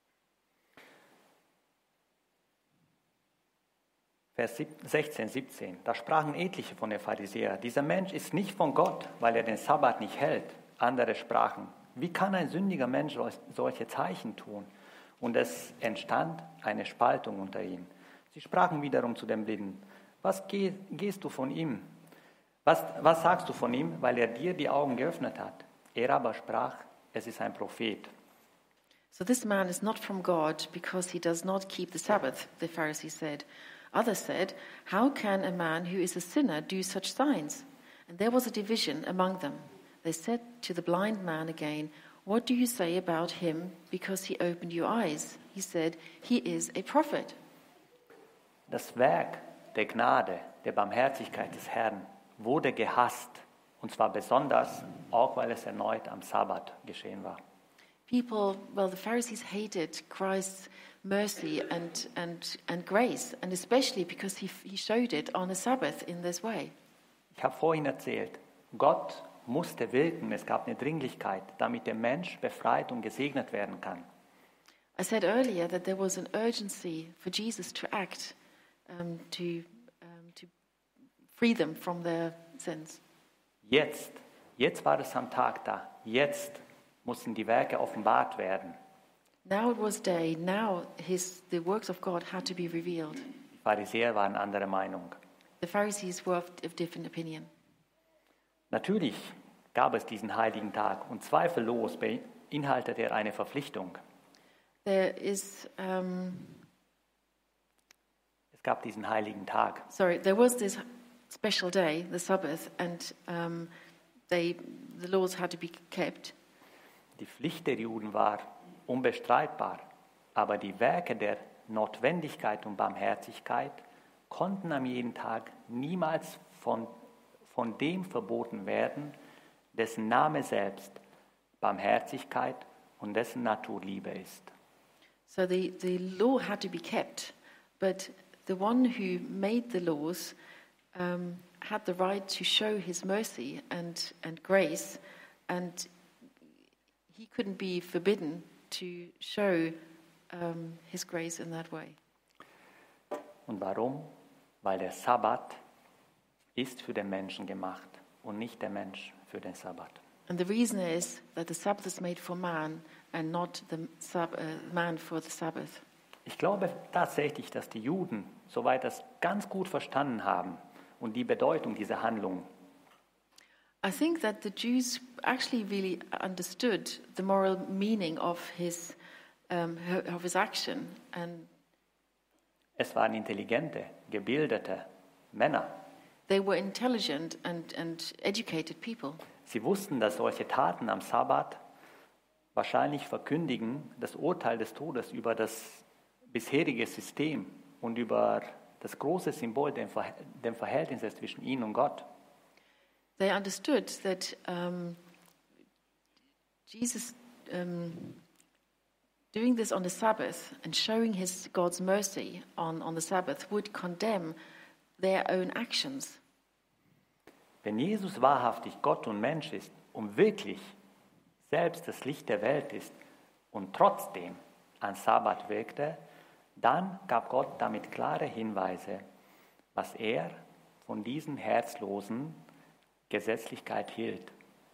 Vers sechzehn, siebzehn. Da sprachen etliche von den Pharisäern: Dieser Mensch ist nicht von Gott, weil er den Sabbat nicht hält. Andere sprachen: Wie kann ein sündiger Mensch solche Zeichen tun? Und es entstand eine Spaltung unter ihnen. Sie sprachen wiederum zu dem Blinden: Was geh, gehst du von ihm? Was, was sagst du von ihm, weil er dir die Augen geöffnet hat? Er aber sprach: Es ist ein Prophet. so this man is not from God because he does not keep the Sabbath, the Pharisees said. Others said, how can a man who is a sinner do such signs? And there was a division among them. They said to the blind man again, what do you say about him because he opened your eyes? He said, he is a prophet. Das Werk der Gnade, der Barmherzigkeit des Herrn wurde gehasst, und zwar besonders, auch weil es erneut am Sabbat geschehen war. People, well, the Pharisees hated Christ's mercy and, and, and grace, and especially because he, he showed it on a Sabbath in this way. Ich habe vorhin erzählt, Gott musste wirken, es gab eine Dringlichkeit, damit der Mensch befreit und gesegnet werden kann. I said earlier that there was an urgency for Jesus to act, um, to, um, to free them from their sins. Jetzt, jetzt war es am Tag da, jetzt mussten die Werke offenbart werden. Now it was day, now his, the works of God had to be revealed. Die Pharisäer waren anderer Meinung. The Pharisees were of, of different opinion. Natürlich gab es diesen heiligen Tag und zweifellos beinhaltet er eine Verpflichtung. There is, um, Es gab diesen heiligen Tag. sorry, there was this special day, the Sabbath, and um, they, the laws had to be kept. Die Pflicht der Juden war unbestreitbar, aber die Werke der Notwendigkeit und Barmherzigkeit konnten am jeden Tag niemals von, von dem verboten werden, dessen Name selbst Barmherzigkeit und dessen Natur Liebe ist. So the, the law had to be kept, but the one who made the laws um, had the right to show his mercy and, and grace, and he couldn't be forbidden to show um, his grace in that way. Und warum? Weil der Sabbat ist für den Menschen gemacht und nicht der Mensch für den Sabbat. And the reason is that the Sabbath is made for man, and not the sab- uh, man for the Sabbath. Ich glaube tatsächlich, dass die Juden soweit das ganz gut verstanden haben und die Bedeutung dieser Handlung. I think that the Jews actually really understood the moral meaning of his um, of his action, and Es waren intelligente, gebildete Männer. they were intelligent and, and educated people. Sie wussten, dass solche Taten am Sabbat wahrscheinlich verkündigen das Urteil des Todes über das bisherige System und über das große Symbol dem Ver- dem Verhältnis zwischen ihnen und Gott. They understood that um, Jesus um, doing this on the Sabbath and showing his God's mercy on, on the Sabbath would condemn their own actions. Wenn Jesus wahrhaftig Gott und Mensch ist und wirklich selbst das Licht der Welt ist und trotzdem an Sabbat wirkte, dann gab Gott damit klare Hinweise, was er von diesen herzlosen Gesetzlichkeit hielt.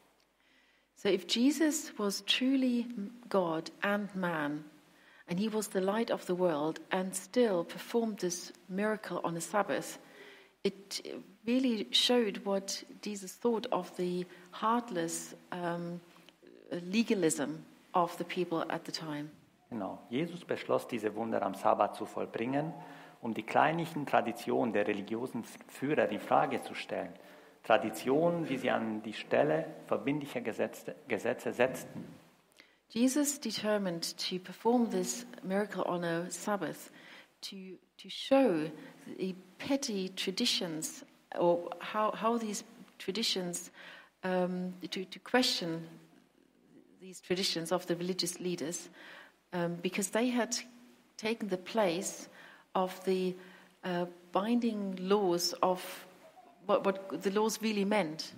So if Jesus was truly God and man, and he was the light of the world and still performed this miracle on the Sabbath, it really showed what Jesus thought of the heartless um, legalism of the people at the time. Genau. Jesus beschloss, diese Wunder am Sabbat zu vollbringen, um die kleinlichen Traditionen der religiösen Führer in Frage zu stellen. Traditionen, die sie an die Stelle verbindlicher Gesetze, Gesetze setzten. Jesus determined to perform this miracle on a Sabbath to, to show the petty traditions, or how, how these traditions, um, to, to question these traditions of the religious leaders, um, because they had taken the place of the uh, binding laws of what, what the laws really meant.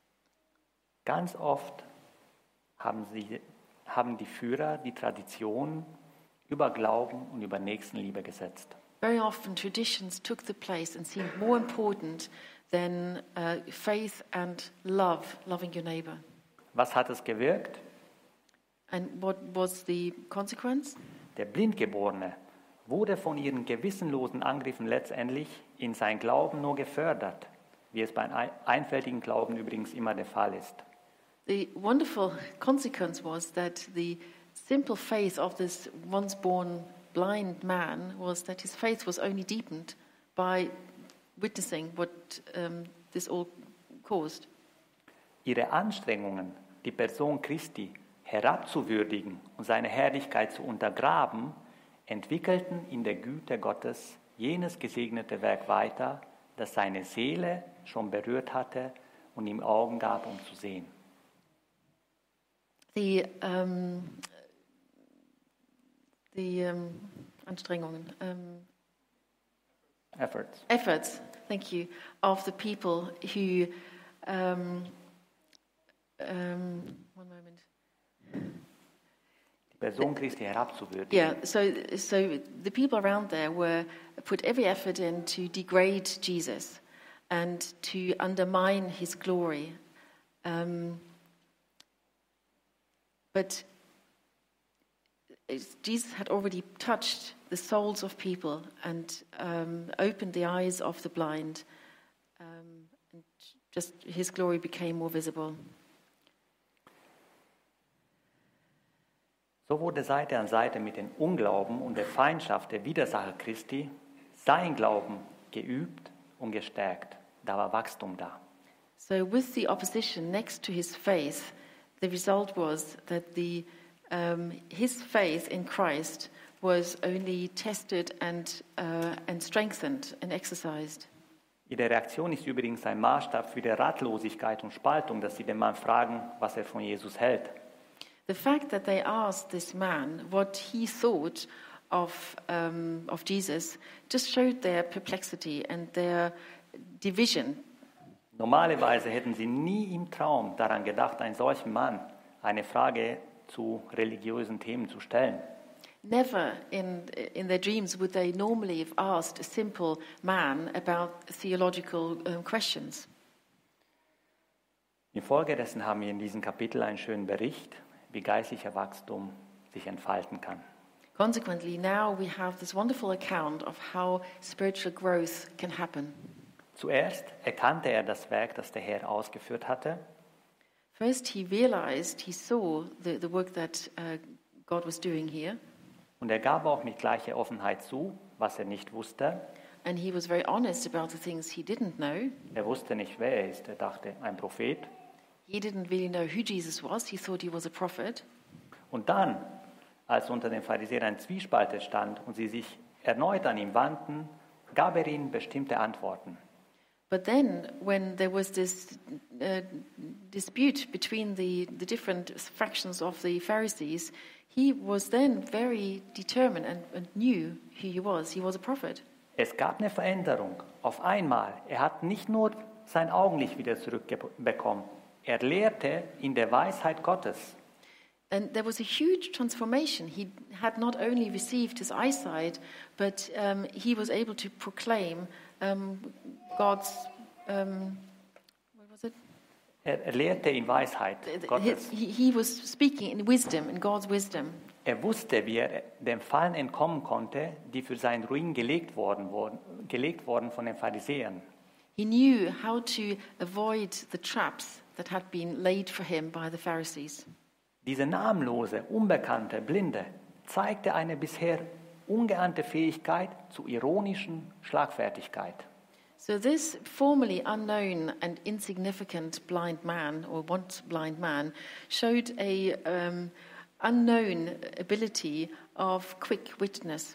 Ganz oft haben, sie, haben die Führer die Tradition über Glauben und über Nächstenliebe gesetzt. Very often traditions took the place and seemed more important than uh, faith and love, loving your neighbor. Was hat es gewirkt? And what was the consequence? Der Blindgeborene wurde von ihren gewissenlosen Angriffen letztendlich in sein Glauben nur gefördert, wie es beim einfältigen Glauben übrigens immer der Fall ist. The wonderful consequence was that the simple faith of this once born blind man was that his faith was only deepened by witnessing what um, this all caused. Ihre Anstrengungen, die Person Christi herabzuwürdigen und seine Herrlichkeit zu untergraben, entwickelten in der Güte Gottes jenes gesegnete Werk weiter, das seine Seele schon berührt hatte und ihm Augen gab, um zu sehen. The um, the um, Anstrengungen, um, Efforts. efforts, thank you, of the people who, um, um, one moment. Die Person Christi herabzuwürdigen. Yeah, so so the people around there were put every effort in to degrade Jesus and to undermine his glory. Um, but it's- Jesus had already touched the souls of people and um, opened the eyes of the blind, um, and just his glory became more visible. So wurde Seite an Seite mit dem Unglauben und der Feindschaft der Widersacher Christi sein Glauben geübt und gestärkt. Da war Wachstum da. So with the opposition next to his faith, the result was that the um, his faith in Christ was only tested and uh, and strengthened and exercised. Ihre Reaktion ist übrigens ein Maßstab für die Ratlosigkeit und Spaltung, dass sie den Mann fragen, was er von Jesus hält. The fact that they asked this man what he thought of um, of Jesus just showed their perplexity and their division. Normalerweise hätten sie nie im Traum daran gedacht, einen solchen Mann eine Frage zu religiösen Themen zu stellen. Never in in their dreams would they normally have asked a simple man about theological um, questions. Infolgedessen haben wir in diesem Kapitel einen schönen Bericht, wie geistlicher Wachstum sich entfalten kann. Consequently, now we have this wonderful account of how spiritual growth can happen. Zuerst erkannte er das Werk, das der Herr ausgeführt hatte. First, he realized, he saw the, the work that uh, God was doing here. Und er gab auch mit gleicher Offenheit zu, was er nicht wusste. And he was very honest about the things he didn't know. Er wusste nicht, wer er ist. Er dachte, ein Prophet. He didn't really know who Jesus was. He thought he was a prophet. Und dann, als unter den Pharisäern ein Zwiespalt entstand und sie sich erneut an ihn wandten, gab er ihnen bestimmte Antworten. But then, when there was this uh, dispute between the, the different factions of the Pharisees, he was then very determined and, and knew who he was. He was a prophet. Es gab eine Veränderung. Auf einmal. Er hat nicht nur sein Augenlicht wieder zurückbekommen. Er lehrte in der Weisheit Gottes. And there was a huge transformation. He had not only received his eyesight, but um, he was able to proclaim um, God's, um, what was it? Er, er lehrte in Weisheit Gottes. He, he was speaking in wisdom, in God's wisdom. Er wusste, wie er dem Fallen entkommen konnte, die für seinen Ruin gelegt worden, worden, gelegt worden von den Pharisäern. He knew how to avoid the traps that had been laid for him by the Pharisees. Diese namenlose, unbekannte Blinde zeigte eine bisher ungeahnte Fähigkeit zu ironischen Schlagfertigkeit. So this formerly unknown and insignificant blind man, or once blind man, showed a um, unknown ability of quick witness.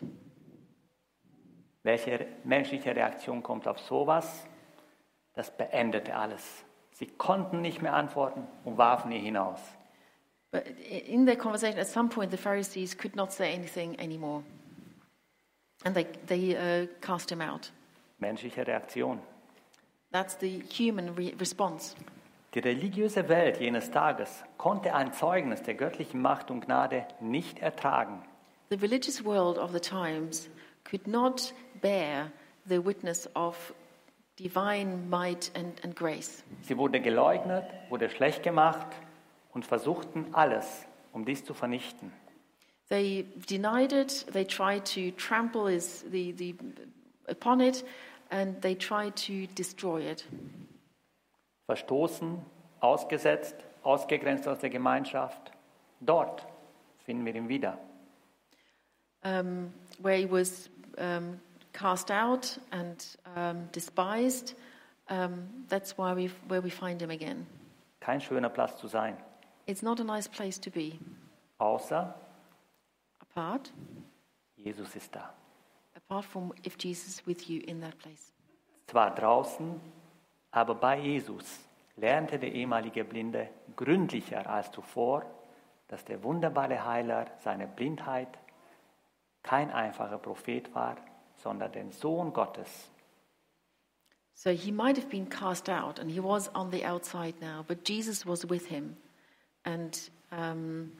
Welche menschliche Reaktion kommt auf sowas? Das beendete alles. Sie konnten nicht mehr antworten und warfen ihn hinaus. But in their conversation, at some point, the Pharisees could not say anything anymore. And they, they uh, cast him out. Menschliche Reaktion. That's the human re- response. Die religiöse Welt jenes Tages konnte ein Zeugnis der göttlichen Macht und Gnade nicht ertragen. The religious world of the times could not bear the witness of divine might and, and grace. Sie wurde geleugnet, wurde schlecht gemacht und versuchten alles, um dies zu vernichten. They denied it, they tried to trample his, the, the, upon it, and they tried to destroy it. Verstoßen, ausgesetzt, ausgegrenzt aus der Gemeinschaft. Dort finden wir ihn wieder. Um, where he was um, cast out and um, despised, um, that's why we, where we find him again. Kein schöner Platz zu sein. It's not a nice place to be. Außer Apart, Jesus ist da. apart from if Jesus is with you in that place. Zwar draußen, aber bei Jesus lernte der ehemalige Blinde gründlicher als zuvor, dass der wunderbare Heiler seine Blindheit kein einfacher Prophet war, sondern der Sohn Gottes. So he might have been cast out, and he was on the outside now, but Jesus was with him. And um,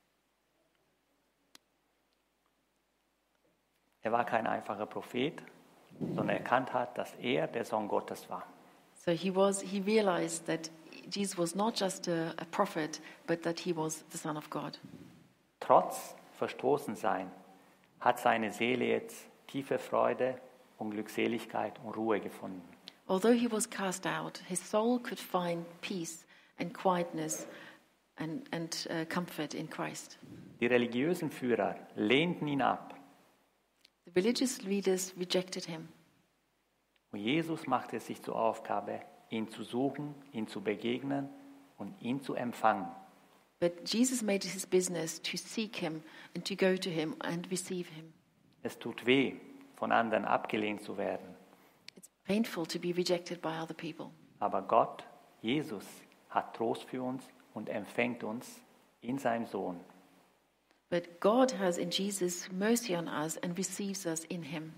Er war kein einfacher Prophet, sondern erkannt hat, dass er der Sohn Gottes war. so he was. He realized that Jesus was not just a, a prophet, but that he was the Son of God. Trotz Verstoßensein hat seine Seele jetzt tiefe Freude und Glückseligkeit und Ruhe gefunden. Although he was cast out, his soul could find peace and quietness and, and uh, comfort in Christ. Die religiösen Führer lehnten ihn ab. The religious leaders rejected him. Und Jesus machte es sich zur Aufgabe, ihn zu suchen, ihn zu begegnen und ihn zu empfangen. But Jesus made it his business to seek him and to go to him and receive him. Es tut weh, von anderen abgelehnt zu werden. It's painful to be rejected by other people. Aber Gott, Jesus, hat Trost für uns und empfängt uns in seinem Sohn. But God has in Jesus mercy on us and receives us in him.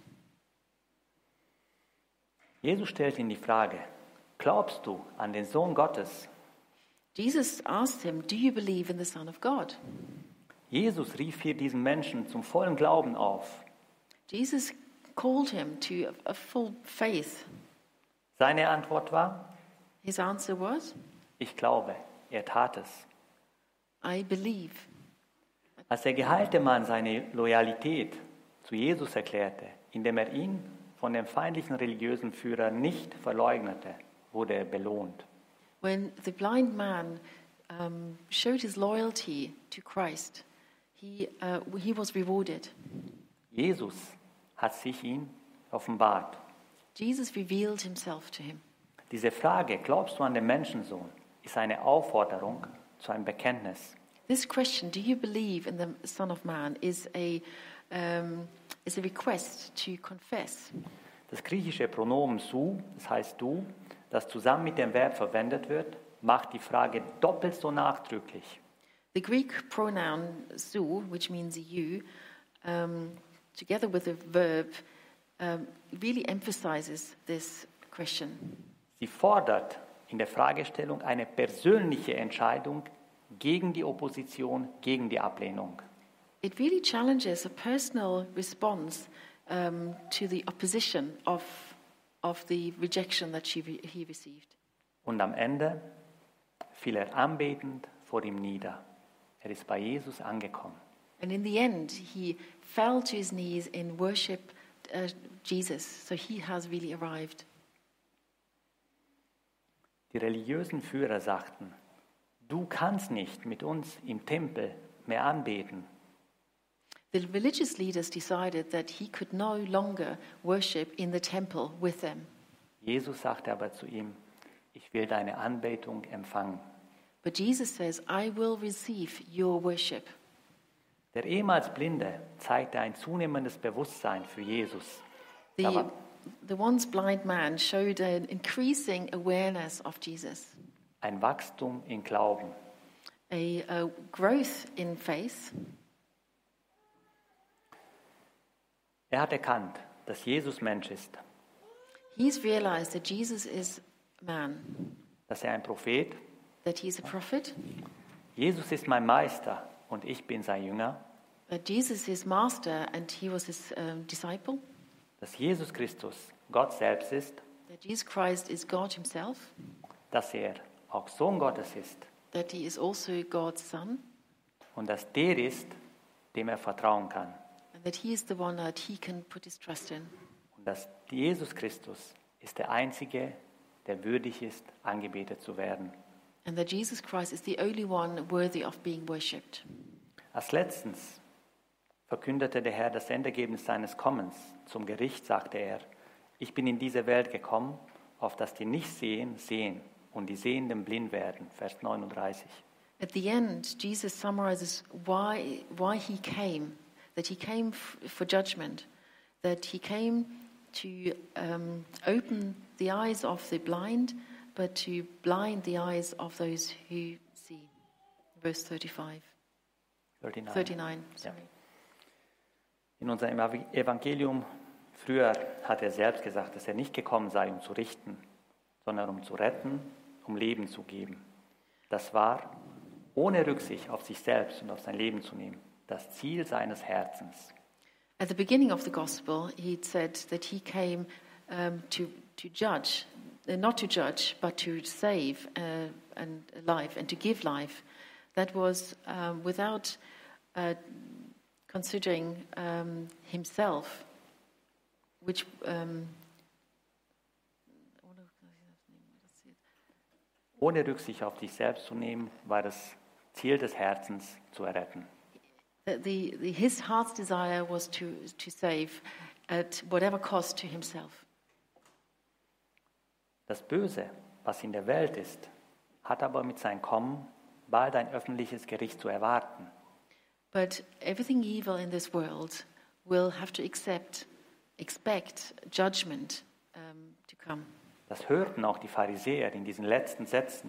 Jesus stellt ihn die Frage, glaubst du an den Sohn Gottes? Jesus asked him, "Do you believe in the Son of God?" Jesus rief hier diesen Menschen zum vollen Glauben auf. Jesus called him to a, a full faith. Seine Antwort war, His answer was, ich glaube, er tat es. I believe. Als der geheilte Mann seine Loyalität zu Jesus erklärte, indem er ihn von dem feindlichen religiösen Führer nicht verleugnete, wurde er belohnt. When the blind man um, showed his loyalty to Christ, he, uh, he was rewarded. Jesus hat sich ihm offenbart. Jesus revealed himself to him. Diese Frage, glaubst du an den Menschensohn, ist eine Aufforderung zu einem Bekenntnis. This question, do you believe in the Son of Man, is a, um, is a request to confess. Das griechische Pronomen su, das heißt du, das zusammen mit dem Verb verwendet wird, macht die Frage doppelt so nachdrücklich. The Greek pronoun su, which means you, um, together with the verb, um, really emphasizes this question. Sie fordert in der Fragestellung eine persönliche Entscheidung gegen die Opposition, gegen die Ablehnung. It really challenges a personal response um, to the opposition of, of the rejection that she re- he received. Und am Ende fiel er anbetend vor ihm nieder. Er ist bei Jesus angekommen. And in the end, he fell to his knees in worship uh, Jesus. So he has really arrived. Die religiösen Führer sagten, du kannst nicht mit uns im Tempel mehr anbeten. The religious leaders decided that he could no longer worship in the temple with them. Jesus sagte aber zu ihm, ich will deine Anbetung empfangen. But Jesus says, I will receive your worship. Der ehemals Blinde zeigte ein zunehmendes Bewusstsein für Jesus. The, Aber the once blind man showed an increasing awareness of Jesus, ein Wachstum in Glauben. a, a growth in faith. Er hat erkannt, dass Jesus Mensch ist, He's realized that Jesus is man, dass er ein Prophet, that he's a prophet, Jesus ist mein Meister und ich bin sein Jünger, that Jesus is master and he was his um, disciple, dass Jesus Christus Gott selbst ist, that Jesus Christ is God himself, dass er auch Sohn Gottes ist that he is also God's son, und dass der ist, dem er vertrauen kann. and that he is the one that he can put his trust in. Und dass Jesus Christus ist der Einzige, der würdig ist, angebetet zu werden. And that Jesus Christ is the only one worthy of being worshipped. Als letztens verkündete der Herr das Endergebnis seines Kommens. Zum Gericht sagte er, ich bin in diese Welt gekommen, auf dass die nicht sehen, sehen und die Sehenden blind werden. Vers neununddreißig. At the end, Jesus summarizes why, why he came, that he came f- for judgment, that he came to um, open the eyes of the blind, but to blind the eyes of those who see. Verse thirty-five, neununddreißig. thirty-nine, sorry. In unserem Evangelium früher hat er selbst gesagt, dass er nicht gekommen sei, um zu richten, sondern um zu retten, um Leben zu geben. Das war, ohne Rücksicht auf sich selbst und auf sein Leben zu nehmen, das Ziel seines Herzens. At the beginning of the gospel, he said that he came um, to, to judge, uh, not to judge, but to save uh, and life and to give life. That was um, without uh, considering um, himself, which um, Ohne Rücksicht auf sich selbst zu nehmen, war das Ziel des Herzens zu erretten. the, the, the, his heart's desire was to, to save at whatever cost to himself. Das Böse, was in der Welt ist, hat aber mit seinem Kommen bald ein öffentliches Gericht zu erwarten. But everything evil in this world will have to accept, expect judgment um, to come. Das hörten auch die Pharisäer in diesen letzten Sätzen.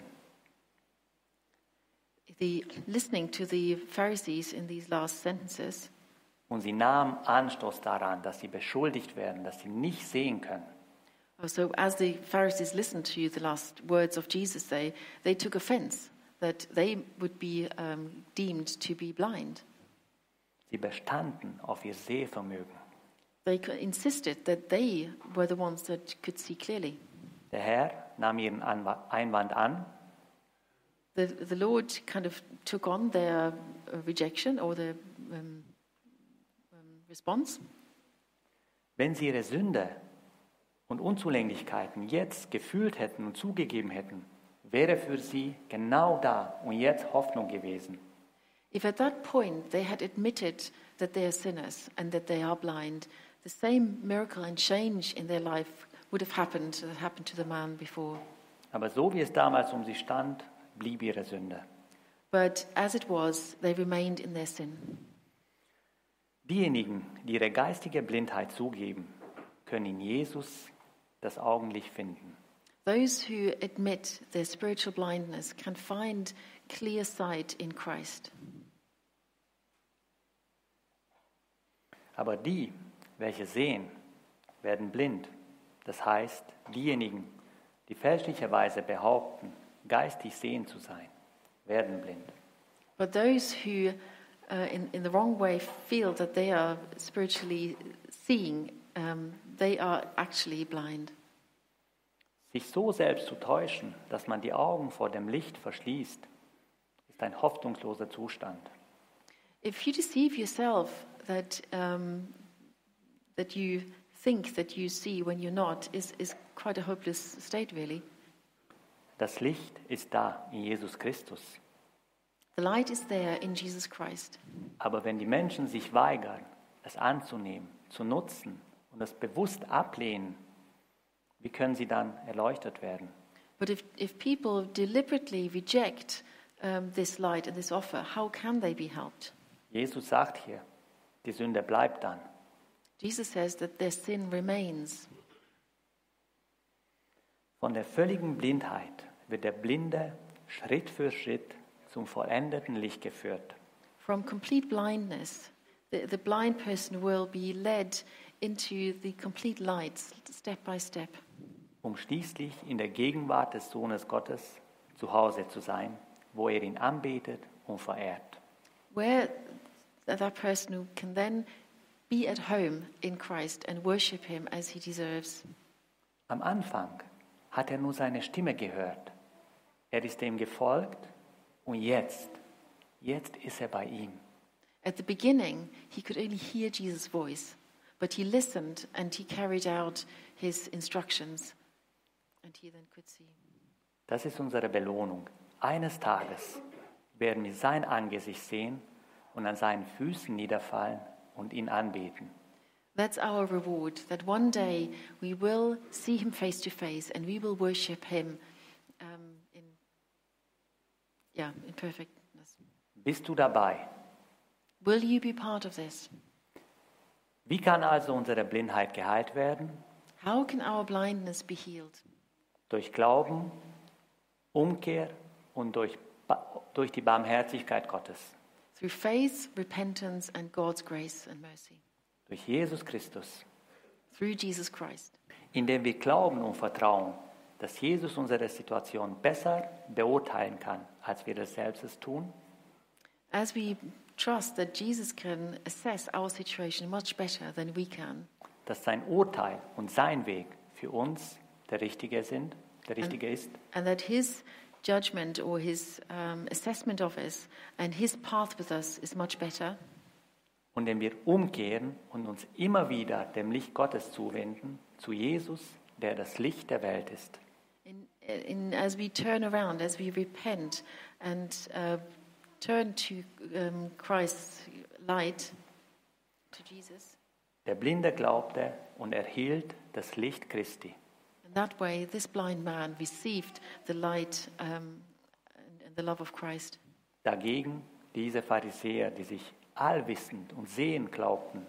The, listening to the Pharisees in these last sentences, Und sie nahmen Anstoß daran, dass sie beschuldigt werden, dass sie nicht sehen können. so as the Pharisees listened to the last words of Jesus, they, they took offense that they would be um, deemed to be blind. Sie bestanden auf ihr Sehvermögen. They co- insisted that they were the ones that could see clearly. Der Herr nahm ihren Anwa- Einwand an the, the Lord kind of took on their uh, rejection or their um, um, response. Wenn sie ihre Sünde und Unzulänglichkeiten jetzt gefühlt hätten und zugegeben hätten, wäre für sie genau da und jetzt Hoffnung gewesen. If at that point they had admitted that they are sinners and that they are blind, the same miracle and change in their life would have happened that happened to the man before. Aber so wie es damals um sie stand, blieb ihre Sünde. But as it was, they remained in their sin. Diejenigen, die ihre geistige Blindheit zugeben, können in Jesus das Augenlicht finden. Those who admit their spiritual blindness can find clear sight in Christ. Aber die, welche sehen, werden blind. Das heißt, diejenigen, die fälschlicherweise behaupten, geistig sehend zu sein, werden blind. But those who, uh, in, in the wrong way, feel that they are spiritually seeing, um, they are actually blind. Sich so selbst zu täuschen, dass man die Augen vor dem Licht verschließt, ist ein hoffnungsloser Zustand. If you deceive yourself that um, that you think that you see when you're not, is is quite a hopeless state, really. Das Licht ist da in Jesus Christus. The light is there in Jesus Christ. Aber wenn die Menschen sich weigern, es anzunehmen, zu nutzen und es bewusst ablehnen, wie können sie dann erleuchtet werden? But if if people deliberately reject um, this light and this offer, how can they be helped? Jesus sagt hier, die Sünde bleibt dann. Jesus says that their sin remains. Von der völligen Blindheit wird der Blinde Schritt für Schritt zum vollendeten Licht geführt. From complete blindness, the, the blind person will be led into the complete light, step by step, Um schließlich in der Gegenwart des Sohnes Gottes zu Hause zu sein, wo er ihn anbetet und verehrt. where that person who can then be at home in Christ and worship him as he deserves. Am Anfang hat er nur seine Stimme gehört. Er ist ihm gefolgt und jetzt, jetzt ist er bei ihm. At the beginning, he could only hear Jesus' voice, but he listened and he carried out his instructions, and he then could see. Das ist unsere Belohnung. Eines Tages werden wir sein Angesicht sehen und an seinen Füßen niederfallen und ihn anbeten. That's our reward, that one day we will see him face to face and we will worship him um, in, yeah, in perfectness. Bist du dabei? Will you be part of this? Wie kann also unsere Blindheit geheilt werden? How can our blindness be healed? Durch Glauben, Umkehr und durch, durch die Barmherzigkeit Gottes. Through faith, repentance, and God's grace and mercy. Durch Jesus Christus. Through Jesus Christ. Indem wir glauben und vertrauen, dass Jesus unsere Situation besser beurteilen kann, als wir das selbst es tun. As we trust that Jesus can assess our situation much better than we can. Dass sein Urteil und sein Weg für uns der richtige sind, der richtige ist. And that his judgment or his um, assessment of us and his path with us is much better. Und wenn wir umkehren und uns immer wieder dem Licht Gottes zuwenden, zu Jesus, der das Licht der Welt ist. In, in, as we turn around, as we repent and uh, turn to um, Christ's light, to Jesus. Der Blinde glaubte und erhielt das Licht Christi. In that way, this blind man received the light um, and, and the love of Christ. Dagegen diese Pharisäer, die sich allwissend und sehend glaubten,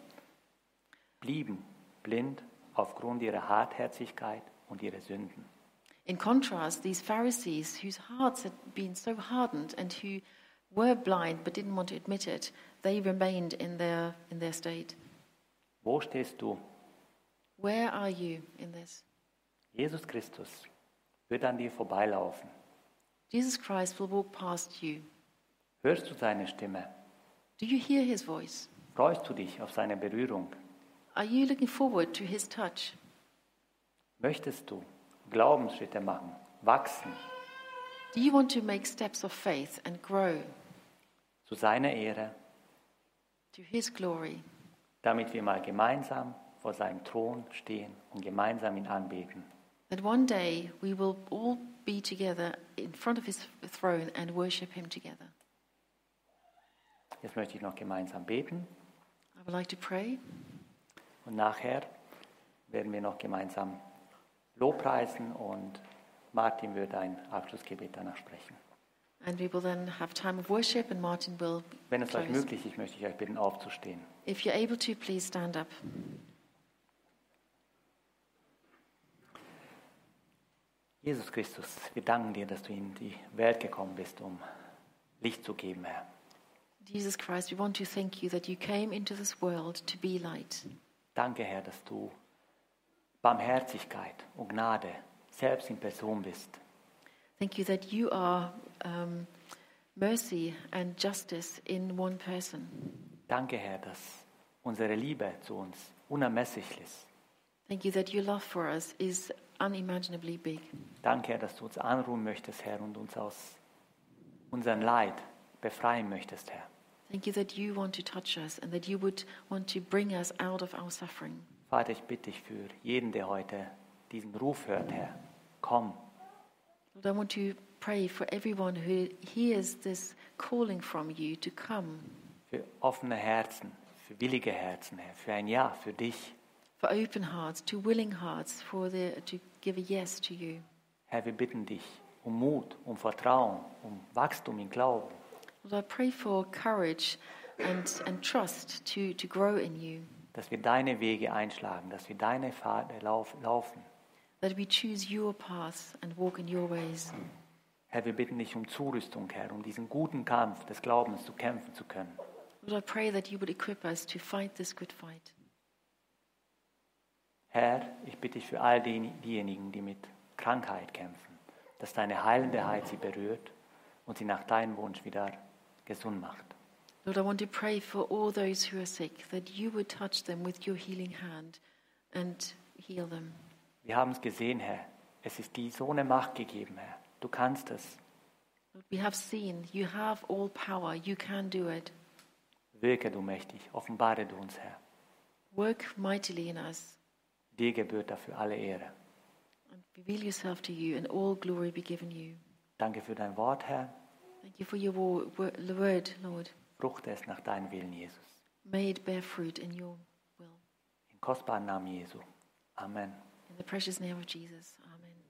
blieben blind aufgrund ihrer Hartherzigkeit und ihrer Sünden. In contrast, these Pharisees, whose hearts had been so hardened and who were blind but didn't want to admit it, they remained in their in their state. Wo stehst du? Where are you in this? Jesus Christus wird an dir vorbeilaufen. Jesus Christ will walk past you. Hörst du seine Stimme? Do you hear his voice? Freust du dich auf seine Berührung? Are you looking forward to his touch? Möchtest du Glaubensschritte machen, wachsen? Do you want to make steps of faith and grow zu seiner Ehre, to His glory, damit wir mal gemeinsam vor seinem Thron stehen und gemeinsam ihn anbeten? that one day we will all be together in front of His throne and worship Him together? Jetzt möchte ich noch gemeinsam beten I would like to pray, und nachher werden wir noch gemeinsam Lobpreisen und Martin wird ein Abschlussgebet danach sprechen. and we will then have time of worship, and Martin will Wenn es euch close. möglich ist, möchte ich euch bitten, aufzustehen. If you're able to, please stand up. Jesus Christus, wir danken dir, dass du in die Welt gekommen bist, um Licht zu geben, Herr. Jesus Christ, we want to thank you that you came into this world to be light. Danke, Herr, dass du Barmherzigkeit und Gnade selbst in Person bist. Thank you that you are um, mercy and justice in one person. Danke, Herr, dass unsere Liebe zu uns unermesslich ist. Thank you that your love for us is unimaginably big. Danke, Herr, dass du uns anruhen möchtest, Herr, und uns aus unserem Leid befreien möchtest, Herr. Thank you that you want to touch us and that you would want to bring us out of our suffering. Vater, ich bitte dich für jeden, der heute diesen Ruf hört, Herr. Komm, Lord, I want to pray for everyone who hears this calling from you to come, für offene Herzen, für willige Herzen, Herr, für ein Ja, für dich. for open hearts, to willing hearts, for the, to give a yes to you. Herr, wir bitten dich um Mut, um Vertrauen, um Wachstum im Glauben. Lord, I pray for courage and, and trust to, to grow in you, Dass wir deine Wege einschlagen, dass wir deine Pfade lauf, laufen. that we choose your path and walk in your ways. Herr, wir bitten dich um Zurüstung, Herr, um diesen guten Kampf des Glaubens zu kämpfen zu können. Lord, I pray that you would equip us to fight this good fight. Herr, ich bitte dich für all die, diejenigen, die mit Krankheit kämpfen, dass deine heilende Heit sie berührt und sie nach deinem Wunsch wieder gesund macht. Lord, I want to pray for all those who are sick, that you would touch them with your healing hand and heal them. Wir haben es gesehen, Herr. Es ist dir so eine Macht gegeben, Herr. Du kannst es. Lord, we have seen you have all power. You can do it. Wirke du mächtig. Offenbare du uns, Herr. Work mightily in us Dir gebührt dafür alle Ehre. and reveal yourself to you, and all glory be given you. Danke für dein Wort, Herr. Thank you for your wo- wo- word, Lord. Fruchte es nach deinem Willen, Jesus. May it bear fruit in your will. Im kostbaren Namen Jesu. Amen. In the precious name of Jesus. Amen.